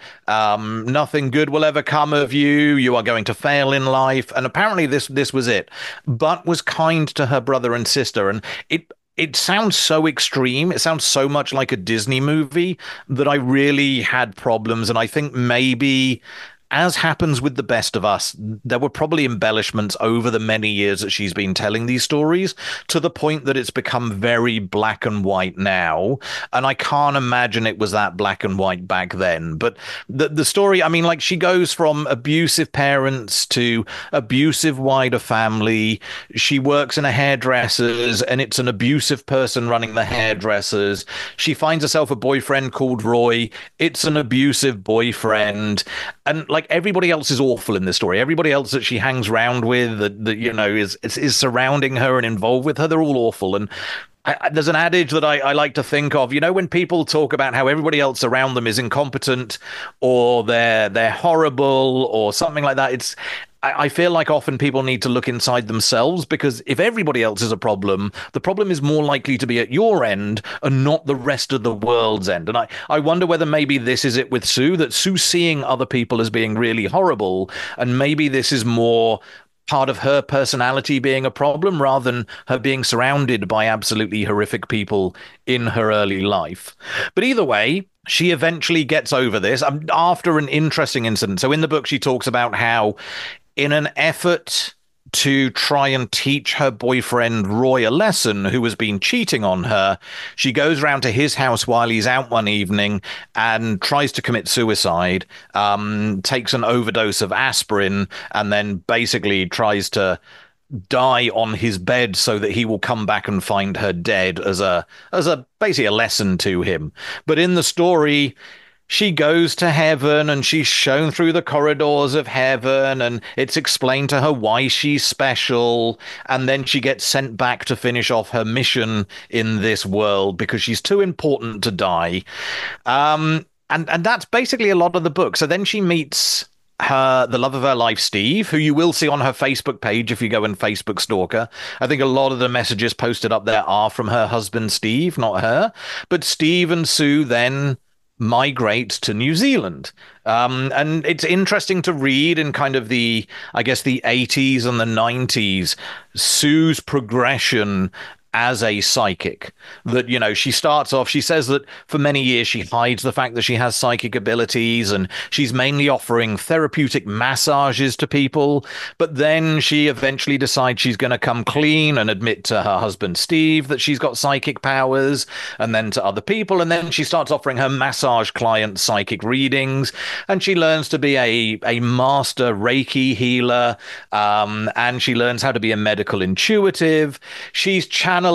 nothing good will ever come of you, you are going to fail in life. And apparently this was it, but was kind to her brother and sister. And it sounds so extreme. It sounds so much like a Disney movie that I really had problems. And I think maybe, as happens with The Best of Us, there were probably embellishments over the many years that she's been telling these stories, to the point that it's become very black and white now. And I can't imagine it was that black and white back then. But the story, I mean, like, she goes from abusive parents to abusive wider family. She works in a hairdresser's, and it's an abusive person running the hairdressers. She finds herself a boyfriend called Roy. It's an abusive boyfriend. And like, everybody else is awful in this story. Everybody else that she hangs around with, that you know, is surrounding her and involved with her, they're all awful. And there's an adage that I like to think of, you know, when people talk about how everybody else around them is incompetent, or they're horrible, or something like that. I feel like often people need to look inside themselves, because if everybody else is a problem, the problem is more likely to be at your end and not the rest of the world's end. And I wonder whether maybe this is it with Sue, that Sue's seeing other people as being really horrible, and maybe this is more part of her personality being a problem rather than her being surrounded by absolutely horrific people in her early life. But either way, she eventually gets over this after an interesting incident. So in the book, she talks about how, in an effort to try and teach her boyfriend Roy a lesson, who has been cheating on her, she goes round to his house while he's out one evening and tries to commit suicide, takes an overdose of aspirin, and then basically tries to die on his bed so that he will come back and find her dead, as basically a lesson to him. But in the story, she goes to heaven, and she's shown through the corridors of heaven, and it's explained to her why she's special. And then she gets sent back to finish off her mission in this world because she's too important to die. And that's basically a lot of the book. So then she meets the love of her life, Steve, who you will see on her Facebook page if you go and Facebook stalk her. I think a lot of the messages posted up there are from her husband, Steve, not her. But Steve and Sue then migrate to New Zealand. And it's interesting to read in kind of I guess, the 80s and the 90s, Sue's progression as a psychic. That, she starts off, she says that for many years she hides the fact that she has psychic abilities, and she's mainly offering therapeutic massages to people. But then she eventually decides she's going to come clean and admit to her husband Steve that she's got psychic powers, and then to other people. And then she starts offering her massage clients psychic readings, and she learns to be a master Reiki healer, and she learns how to be a medical intuitive. She's channeling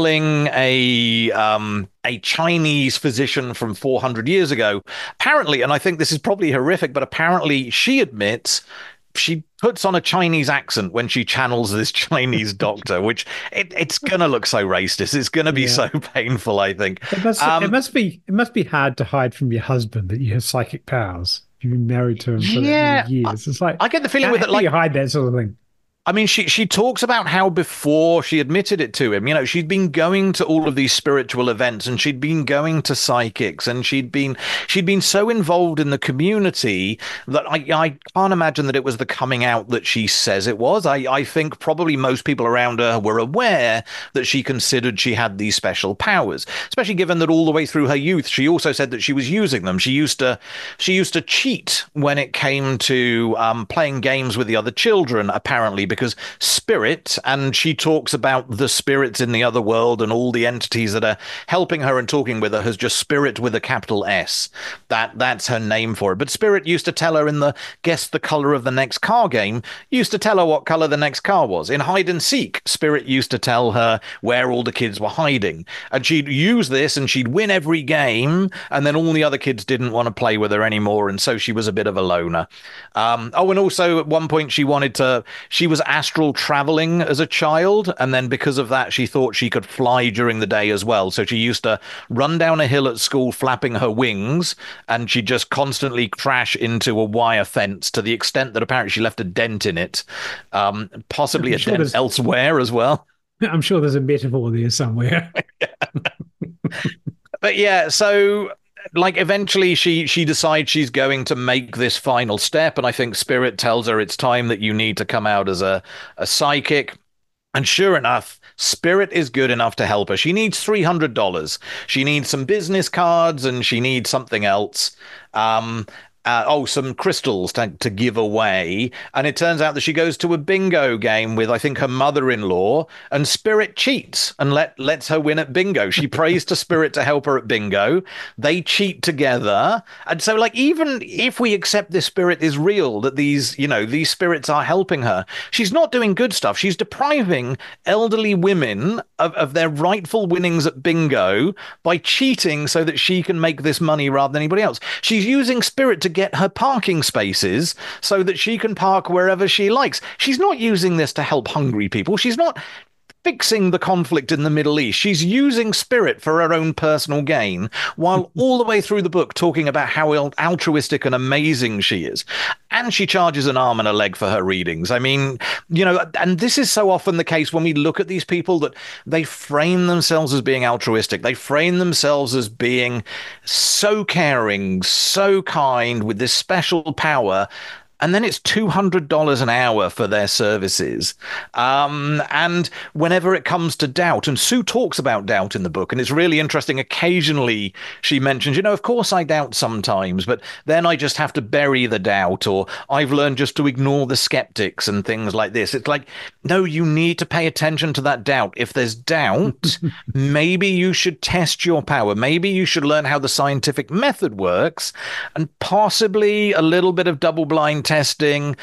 a Chinese physician from 400 years ago. Apparently, and I think this is probably horrific, but apparently she admits she puts on a Chinese accent when she channels this Chinese doctor, which it's going to look so racist. It's going to be so painful, I think. It must be hard to hide from your husband that you have psychic powers. You've been married to him for many years. It's like, I get the feeling with it, like, you hide that sort of thing. I mean, she talks about how before she admitted it to him, she'd been going to all of these spiritual events, and she'd been going to psychics, and she'd been so involved in the community that I can't imagine that it was the coming out that she says it was. I think probably most people around her were aware that she considered she had these special powers, especially given that all the way through her youth, she also said that she was using them. She used to cheat when it came to playing games with the other children, apparently, because spirit, and she talks about the spirits in the other world and all the entities that are helping her and talking with her as just spirit with a capital S. That's her name for it. But spirit used to tell her in the guess the color of the next car game, used to tell her what color the next car was. In hide and seek, spirit used to tell her where all the kids were hiding. And she'd use this and she'd win every game, and then all the other kids didn't want to play with her anymore, and so she was a bit of a loner. And also at one point she was astral traveling as a child, and then because of that she thought she could fly during the day as well. So she used to run down a hill at school flapping her wings, and she'd just constantly crash into a wire fence to the extent that apparently she left a dent in it, possibly a dent elsewhere as well. I'm sure there's a metaphor there somewhere. But yeah, so eventually she decides she's going to make this final step, and I think spirit tells her it's time that you need to come out as a psychic. And sure enough, spirit is good enough to help her. She needs $300. She needs some business cards, and she needs something else. Some crystals to give away. And it turns out that she goes to a bingo game with, I think, her mother-in-law, and Spirit cheats and lets her win at bingo. She prays to Spirit to help her at bingo. They cheat together. And so, even if we accept this Spirit is real, that these spirits are helping her, she's not doing good stuff. She's depriving elderly women of their rightful winnings at bingo by cheating so that she can make this money rather than anybody else. She's using Spirit to get her parking spaces so that she can park wherever she likes. She's not using this to help hungry people. She's not fixing the conflict in the Middle East. She's using spirit for her own personal gain, while all the way through the book talking about how altruistic and amazing she is. And she charges an arm and a leg for her readings. I mean, and this is so often the case when we look at these people, that they frame themselves as being altruistic. They frame themselves as being so caring, so kind, with this special power. And then it's $200 an hour for their services. And whenever it comes to doubt, and Sue talks about doubt in the book, and it's really interesting. Occasionally she mentions, of course I doubt sometimes, but then I just have to bury the doubt, or I've learned just to ignore the skeptics and things like this. It's like, no, you need to pay attention to that doubt. If there's doubt, maybe you should test your power. Maybe you should learn how the scientific method works, and possibly a little bit of double-blind testing.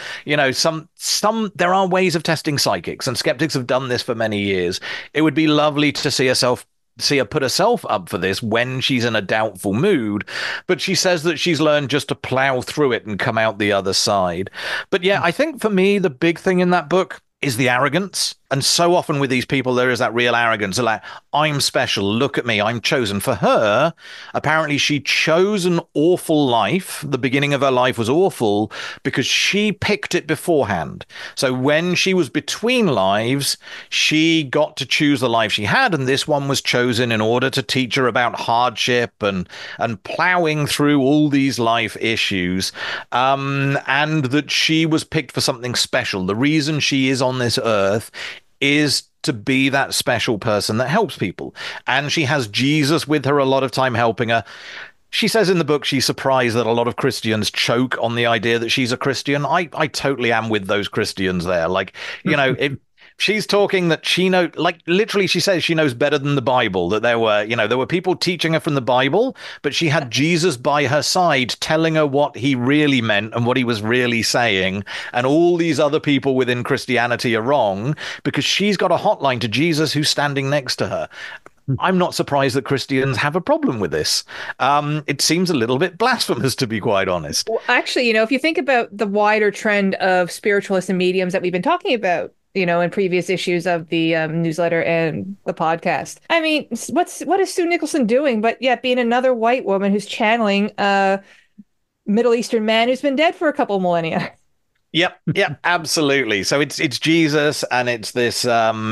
There are ways of testing psychics, and skeptics have done this for many years. It would be lovely to see her put herself up for this when she's in a doubtful mood, but she says that she's learned just to plow through it and come out the other side. But yeah, I think for me, the big thing in that book is the arrogance. And so often with these people, there is that real arrogance, like, I'm special, look at me, I'm chosen. For her, apparently she chose an awful life. The beginning of her life was awful because she picked it beforehand. So when she was between lives, she got to choose the life she had, and this one was chosen in order to teach her about hardship and plowing through all these life issues, and that she was picked for something special. The reason she is on this earth is to be that special person that helps people. And she has Jesus with her a lot of time helping her. She says in the book she's surprised that a lot of Christians choke on the idea that she's a Christian. I totally am with those Christians there. Like, she's talking that she know, like literally she says she knows better than the Bible, that there were people teaching her from the Bible, but she had Jesus by her side telling her what he really meant and what he was really saying. And all these other people within Christianity are wrong because she's got a hotline to Jesus who's standing next to her. I'm not surprised that Christians have a problem with this. It seems a little bit blasphemous, to be quite honest. Well, actually, if you think about the wider trend of spiritualists and mediums that we've been talking about, in previous issues of the newsletter and the podcast. I mean, what is Sue Nicholson doing but yet being another white woman who's channeling a Middle Eastern man who's been dead for a couple millennia? Yep, absolutely. So it's Jesus, and it's this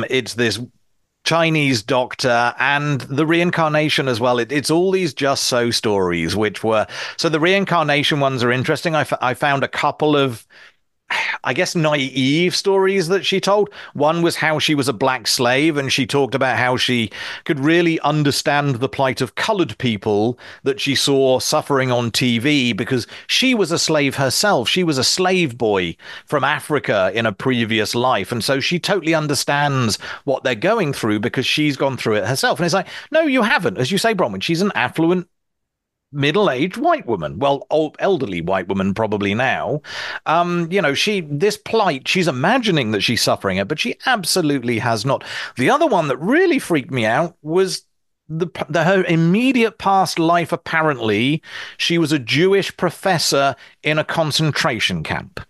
Chinese doctor and the reincarnation as well. It's all these just so stories, so the reincarnation ones are interesting. I found a couple of, I guess, naive stories that she told. One was how she was a black slave, and she talked about how she could really understand the plight of colored people that she saw suffering on TV because she was a slave herself. She was a slave boy from Africa in a previous life. And so she totally understands what they're going through because she's gone through it herself. And it's like, no, you haven't. As you say, Bronwyn, she's an affluent middle-aged white woman, well, old elderly white woman probably now. This plight, she's imagining that she's suffering it, but she absolutely has not. The other one that really freaked me out was her immediate past life. Apparently she was a Jewish professor in a concentration camp.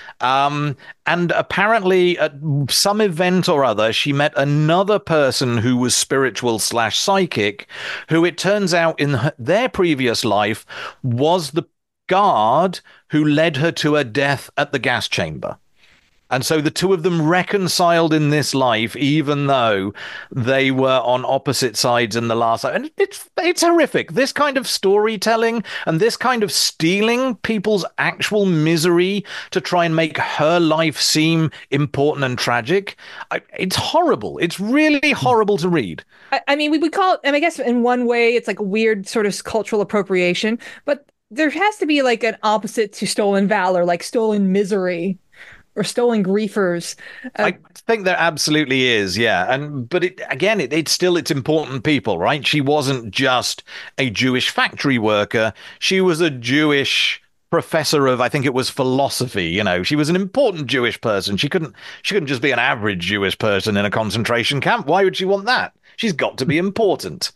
And apparently at some event or other, she met another person who was spiritual / psychic, who it turns out in their previous life was the guard who led her to her death at the gas chamber. And so the two of them reconciled in this life, even though they were on opposite sides in the last life. And it's horrific. This kind of storytelling and this kind of stealing people's actual misery to try and make her life seem important and tragic. It's horrible. It's really horrible to read. I mean, we would call it, and I guess in one way, it's like a weird sort of cultural appropriation, but there has to be like an opposite to stolen valor, like stolen misery. Or stolen griefers. I think there absolutely is, yeah. But it's important people, right? She wasn't just a Jewish factory worker. She was a Jewish professor of, I think it was philosophy. She was an important Jewish person. She couldn't just be an average Jewish person in a concentration camp. Why would she want that? She's got to be important.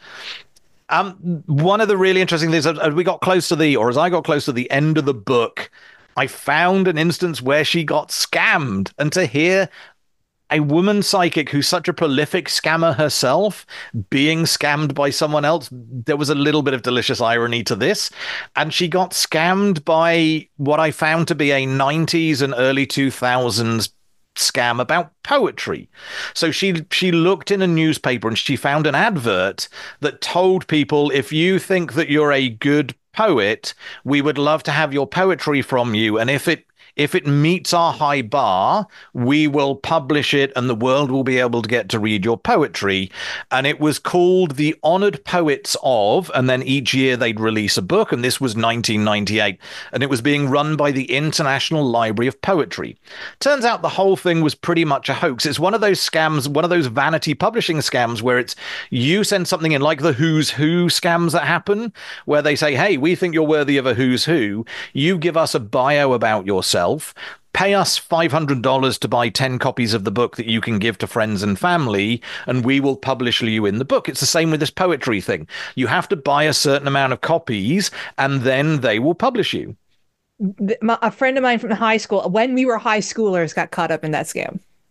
One of the really interesting things, as I got close to the end of the book, I found an instance where she got scammed, and to hear a woman psychic who's such a prolific scammer herself being scammed by someone else, there was a little bit of delicious irony to this. And she got scammed by what I found to be a 90s and early 2000s scam about poetry. So she looked in a newspaper and she found an advert that told people, if you think that you're a good poet, we would love to have your poetry from you, and if it meets our high bar, we will publish it and the world will be able to get to read your poetry. And it was called The Honored Poets of, and then each year they'd release a book, and this was 1998, and it was being run by the International Library of Poetry. Turns out the whole thing was pretty much a hoax. It's one of those scams, one of those vanity publishing scams where it's you send something in, like the Who's Who scams that happen, where they say, hey, we think you're worthy of a Who's Who. You give us a bio about yourself, pay us $500 to buy 10 copies of the book that you can give to friends and family, and we will publish you in the book. It's the same with this poetry thing. You have to buy a certain amount of copies, and then they will publish you. A friend of mine from high school, when we were high schoolers, got caught up in that scam.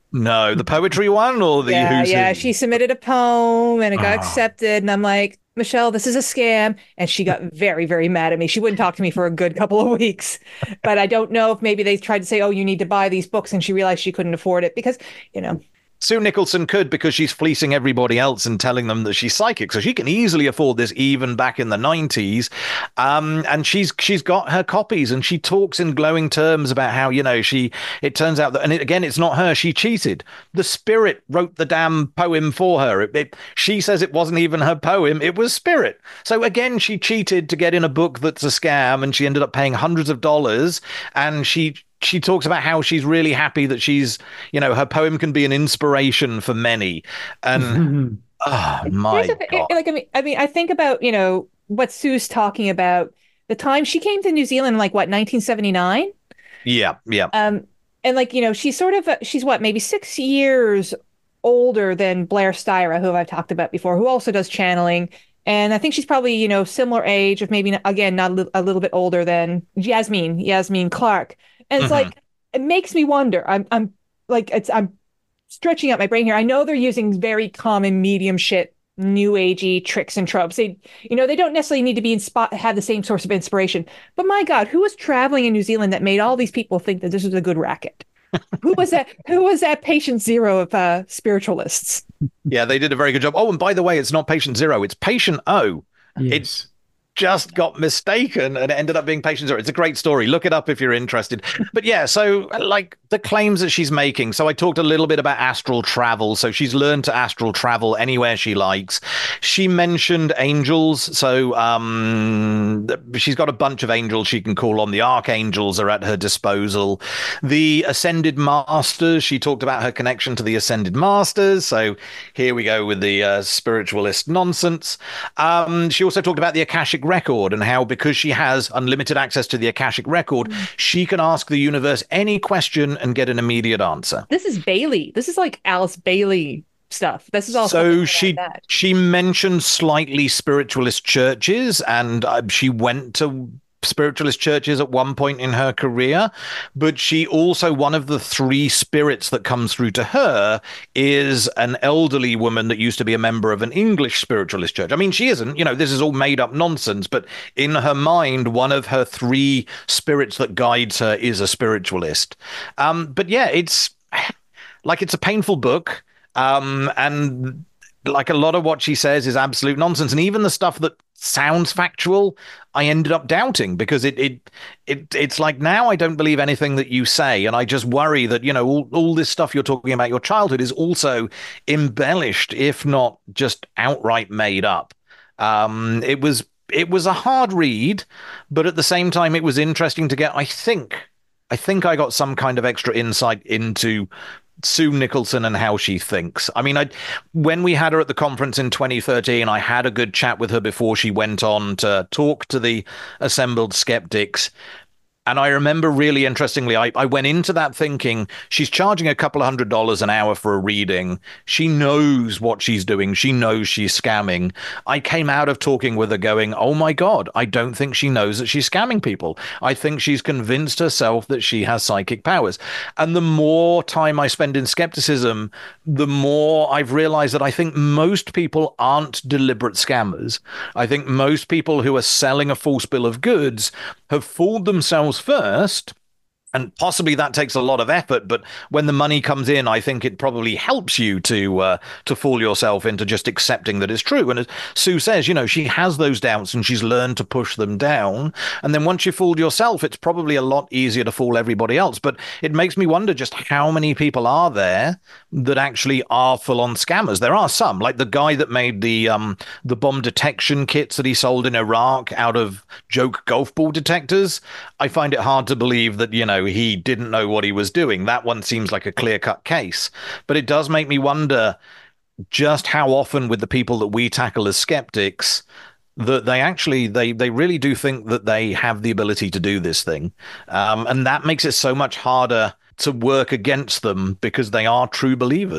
No, the poetry one or the Yeah, who's yeah. who? She submitted a poem and it got Oh. accepted. And I'm like, Michelle, this is a scam. And she got very, very mad at me. She wouldn't talk to me for a good couple of weeks. But I don't know if maybe they tried to say, oh, you need to buy these books. And she realized she couldn't afford it because, you know, Sue Nicholson could, because she's fleecing everybody else and telling them that she's psychic. So she can easily afford this even back in the 90s. And she's got her copies, and she talks in glowing terms about how, it turns out that, and again, it's not her, she cheated. The spirit wrote the damn poem for her. She says it wasn't even her poem, it was spirit. So again, she cheated to get in a book that's a scam, and she ended up paying hundreds of dollars. And she talks about how she's really happy that her poem can be an inspiration for many. And oh my God. like, I think about, what Sue's talking about. The time she came to New Zealand, like what, 1979? Yeah, yeah. And like, she's what, maybe 6 years older than Blair Styra, who I've talked about before, who also does channeling. And I think she's probably, similar age, of maybe, again, not a little bit older than Yasmin Clark. And it's like, it makes me wonder. I'm stretching out my brain here. I know they're using very common medium shit, new agey tricks and tropes. They don't necessarily need to be have the same source of inspiration. But my God, who was traveling in New Zealand that made all these people think that this was a good racket? Who was that? Who was that patient zero of spiritualists? Yeah, they did a very good job. Oh, and by the way, it's not patient zero; it's patient O. Yes. It's just got mistaken and it ended up being patient zero. It's a great story. Look it up if you're interested. But yeah, so like the claims that she's making. So I talked a little bit about astral travel. So she's learned to astral travel anywhere she likes. She mentioned angels. So she's got a bunch of angels she can call on. The archangels are at her disposal. The ascended masters. She talked about her connection to the ascended masters. So here we go with the spiritualist nonsense. She also talked about the Akashic record and how, because she has unlimited access to the Akashic record, she can ask the universe any question and get an immediate answer. This is Bailey. This is like Alice Bailey stuff. This is all. So she mentioned slightly spiritualist churches, and she went to spiritualist churches at one point in her career, but she also, one of the three spirits that comes through to her is an elderly woman that used to be a member of an English spiritualist church. I mean, she isn't, this is all made up nonsense, but in her mind, one of her three spirits that guides her is a spiritualist. But yeah, it's a painful book. And like a lot of what she says is absolute nonsense. And even the stuff that sounds factual, I ended up doubting, because it's like, now I don't believe anything that you say. And I just worry that, all this stuff you're talking about your childhood is also embellished, if not just outright made up. It was a hard read, but at the same time, it was interesting to get, I think I got some kind of extra insight into Sue Nicholson and how she thinks. I mean, when we had her at the conference in 2013, I had a good chat with her before she went on to talk to the assembled skeptics. And I remember, really interestingly, I went into that thinking, she's charging a couple of $100 an hour for a reading. She knows what she's doing. She knows she's scamming. I came out of talking with her going, oh my God, I don't think she knows that she's scamming people. I think she's convinced herself that she has psychic powers. And the more time I spend in skepticism, the more I've realized that I think most people aren't deliberate scammers. I think most people who are selling a false bill of goods have fooled themselves first, and possibly that takes a lot of effort, but when the money comes in, I think it probably helps you to fool yourself into just accepting that it's true. And as Sue says, she has those doubts and she's learned to push them down. And then once you've fooled yourself, it's probably a lot easier to fool everybody else. But it makes me wonder just how many people are there that actually are full-on scammers. There are some, like the guy that made the bomb detection kits that he sold in Iraq out of joke golf ball detectors. I find it hard to believe that, he didn't know what he was doing. That one seems like a clear-cut case. But it does make me wonder just how often with the people that we tackle as skeptics, that they really do think that they have the ability to do this thing. And that makes it so much harder to work against them, because they are true believers.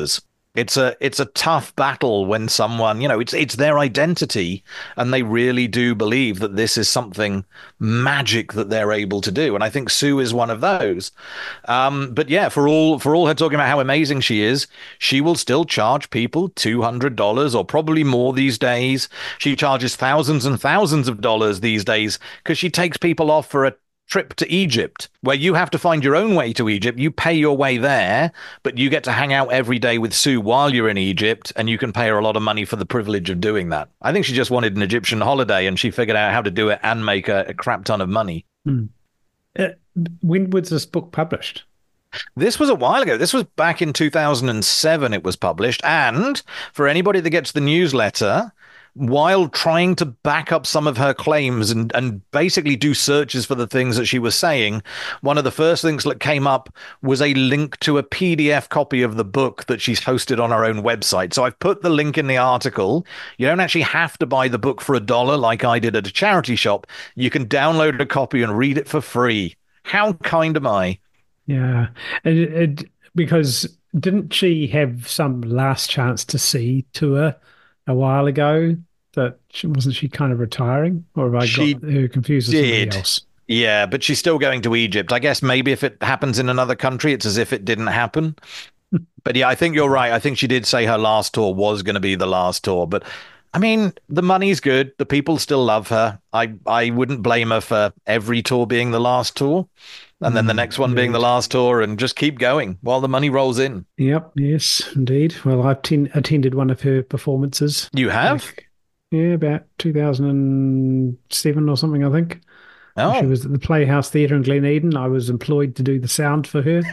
It's a tough battle when someone, it's their identity, and they really do believe that this is something magic that they're able to do. And I think Sue is one of those. But yeah, for all her talking about how amazing she is, she will still charge people $200 or probably more these days. She charges thousands and thousands of dollars these days because she takes people off for a trip to Egypt, where you have to find your own way to Egypt. You pay your way there, but you get to hang out every day with Sue while you're in Egypt, and you can pay her a lot of money for the privilege of doing that. I think she just wanted an Egyptian holiday, and she figured out how to do it and make a crap ton of money. When was this book published? This was a while ago. This was back in 2007 it was published. And for anybody that gets the newsletter, while trying to back up some of her claims and basically do searches for the things that she was saying, one of the first things that came up was a link to a PDF copy of the book that she's hosted on her own website. So I've put the link in the article. You don't actually have to buy the book for $1 like I did at a charity shop. You can download a copy and read it for free. How kind am I? Yeah. Because didn't she have some last chance to see tour a while ago that wasn't she kind of retiring, or have I got her confused with somebody else? Yeah, but she's still going to Egypt. I guess maybe if it happens in another country, it's as if it didn't happen. But yeah, I think you're right. I think she did say her last tour was going to be the last tour. But I mean, the money's good. The people still love her. I wouldn't blame her for every tour being the last tour, and then the next one being the last tour, and just keep going while the money rolls in. Yep. Yes, indeed. Well, I've attended one of her performances. You have? Yeah, about 2007 or something, I think. Oh. She was at the Playhouse Theatre in Glen I was employed to do the sound for her.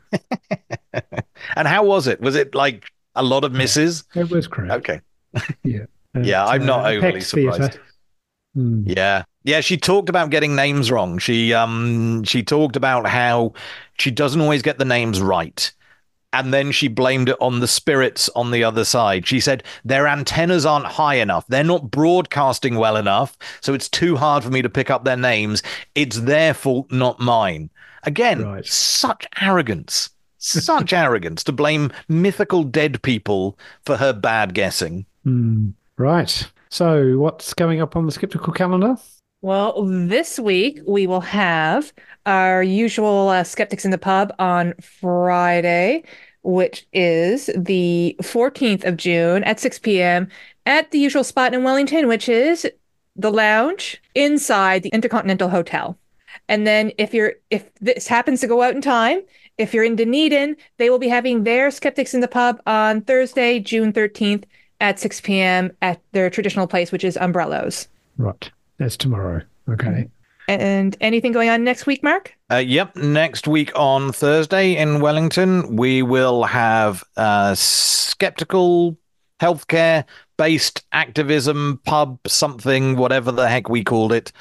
And how was it? Was it like a lot of misses? It was great. Okay. Yeah. Yeah, I'm not overly surprised. Yeah. Yeah, she talked about getting names wrong. She talked about how she doesn't always get the names right. And then she blamed it on the spirits on the other side. She said, their antennas aren't high enough. They're not broadcasting well enough. So it's too hard for me to pick up their names. It's their fault, not mine. Again, Such arrogance. Such arrogance to blame mythical dead people for her bad guessing. Right. So what's going up on the Skeptical calendar? Well, this week we will have our usual Skeptics in the Pub on Friday, which is the 14th of June at 6 p.m. at the usual spot in Wellington, which is the lounge inside the Intercontinental Hotel. And then if this happens to go out in time, if you're in Dunedin, they will be having their Skeptics in the Pub on Thursday, June 13th at 6 p.m. at their traditional place, which is Umbrellos. Right. That's tomorrow. Okay. And anything going on next week, Mark? Yep. Next week on Thursday in Wellington, we will have skeptical healthcare based activism pub, something, whatever the heck we called it.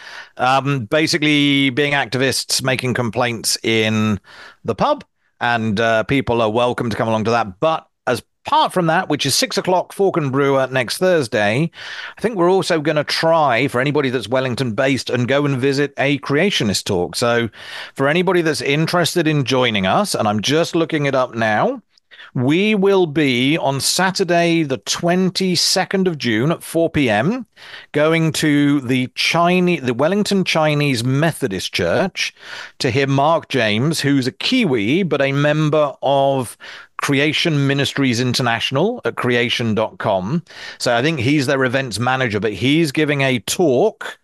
Basically being activists making complaints in the pub, and people are welcome to come along to that. But apart from that, which is 6 o'clock, Fork and Brewer next Thursday, I think we're also going to try, for anybody that's Wellington based, and go and visit a creationist talk. So for anybody that's interested in joining us, and I'm just looking it up now, we will be on Saturday, the 22nd of June at 4 p.m. going to the Wellington Chinese Methodist Church to hear Mark James, who's a Kiwi, but a member of Creation Ministries International at creation.com. So I think he's their events manager, but he's giving a talk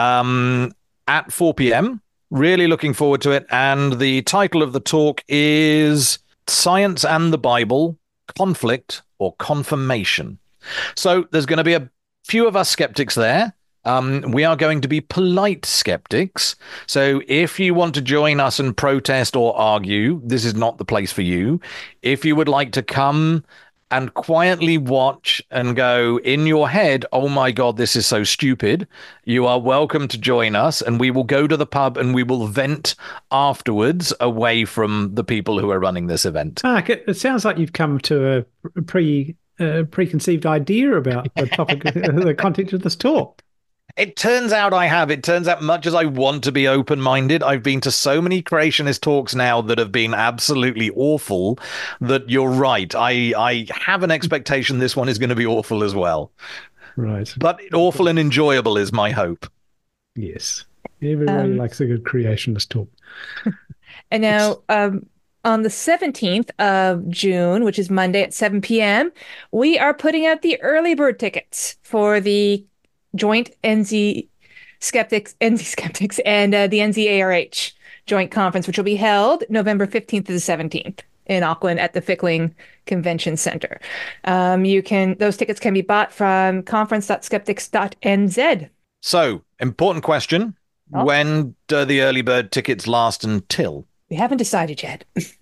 at 4 p.m. Really looking forward to it. And the title of the talk is Science and the Bible, Conflict or Confirmation. So there's going to be a few of us skeptics there. We are going to be polite skeptics. So if you want to join us and protest or argue, this is not the place for you. If you would like to come and quietly watch and go in your head, oh my God, this is so stupid, you are welcome to join us, and we will go to the pub and we will vent afterwards away from the people who are running this event. Mark, it sounds like you've come to a preconceived idea about the topic, the content of this talk. It turns out I have. It turns out, much as I want to be open-minded, I've been to so many creationist talks now that have been absolutely awful that you're right. I have an expectation this one is going to be awful as well. Right. But awful and enjoyable is my hope. Yes. Everybody likes a good creationist talk. And now, on the 17th of June, which is Monday at 7 p.m., we are putting out the early bird tickets for the joint NZ Skeptics and the NZARH joint conference, which will be held November 15th to the 17th in Auckland at the Fickling Convention Center. Those tickets can be bought from conference.skeptics.nz. So, important question. Oh. When do the early bird tickets last until? We haven't decided yet.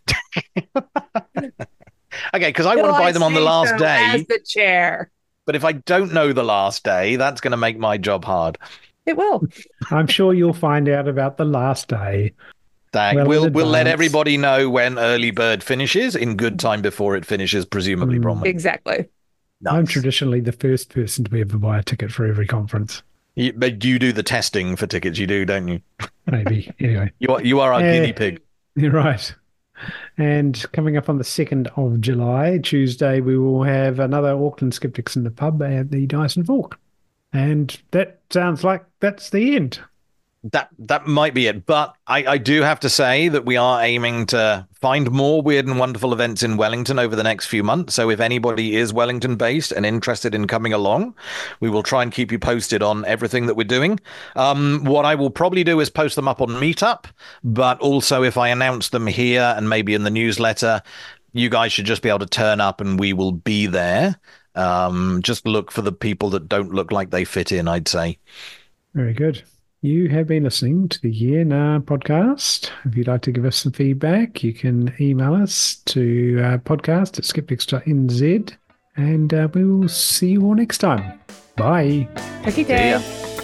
Okay, because I want to buy them on the last day. As the chair. But if I don't know the last day, that's going to make my job hard. It will. I'm sure you'll find out about the last day. We'll let everybody know when early bird finishes in good time before it finishes, presumably, Bronwyn. Exactly. Nice. I'm traditionally the first person to ever buy a ticket for every conference. But you do the testing for tickets, you do, don't you? Maybe. Anyway. You are our guinea pig. You're right. And coming up on the 2nd of July, Tuesday, we will have another Auckland Skeptics in the pub at the Dyson Fork. And that sounds like that's the end. That might be it. But I do have to say that we are aiming to find more weird and wonderful events in Wellington over the next few months. So if anybody is Wellington based and interested in coming along, we will try and keep you posted on everything that we're doing. What I will probably do is post them up on Meetup, but also if I announce them here and maybe in the newsletter, you guys should just be able to turn up and we will be there. Just look for the people that don't look like they fit in, I'd say. Very good. You have been listening to the Yeah Nah podcast. If you'd like to give us some feedback, you can email us to podcast@skeptics.nz, and we will see you all next time. Bye. Okay,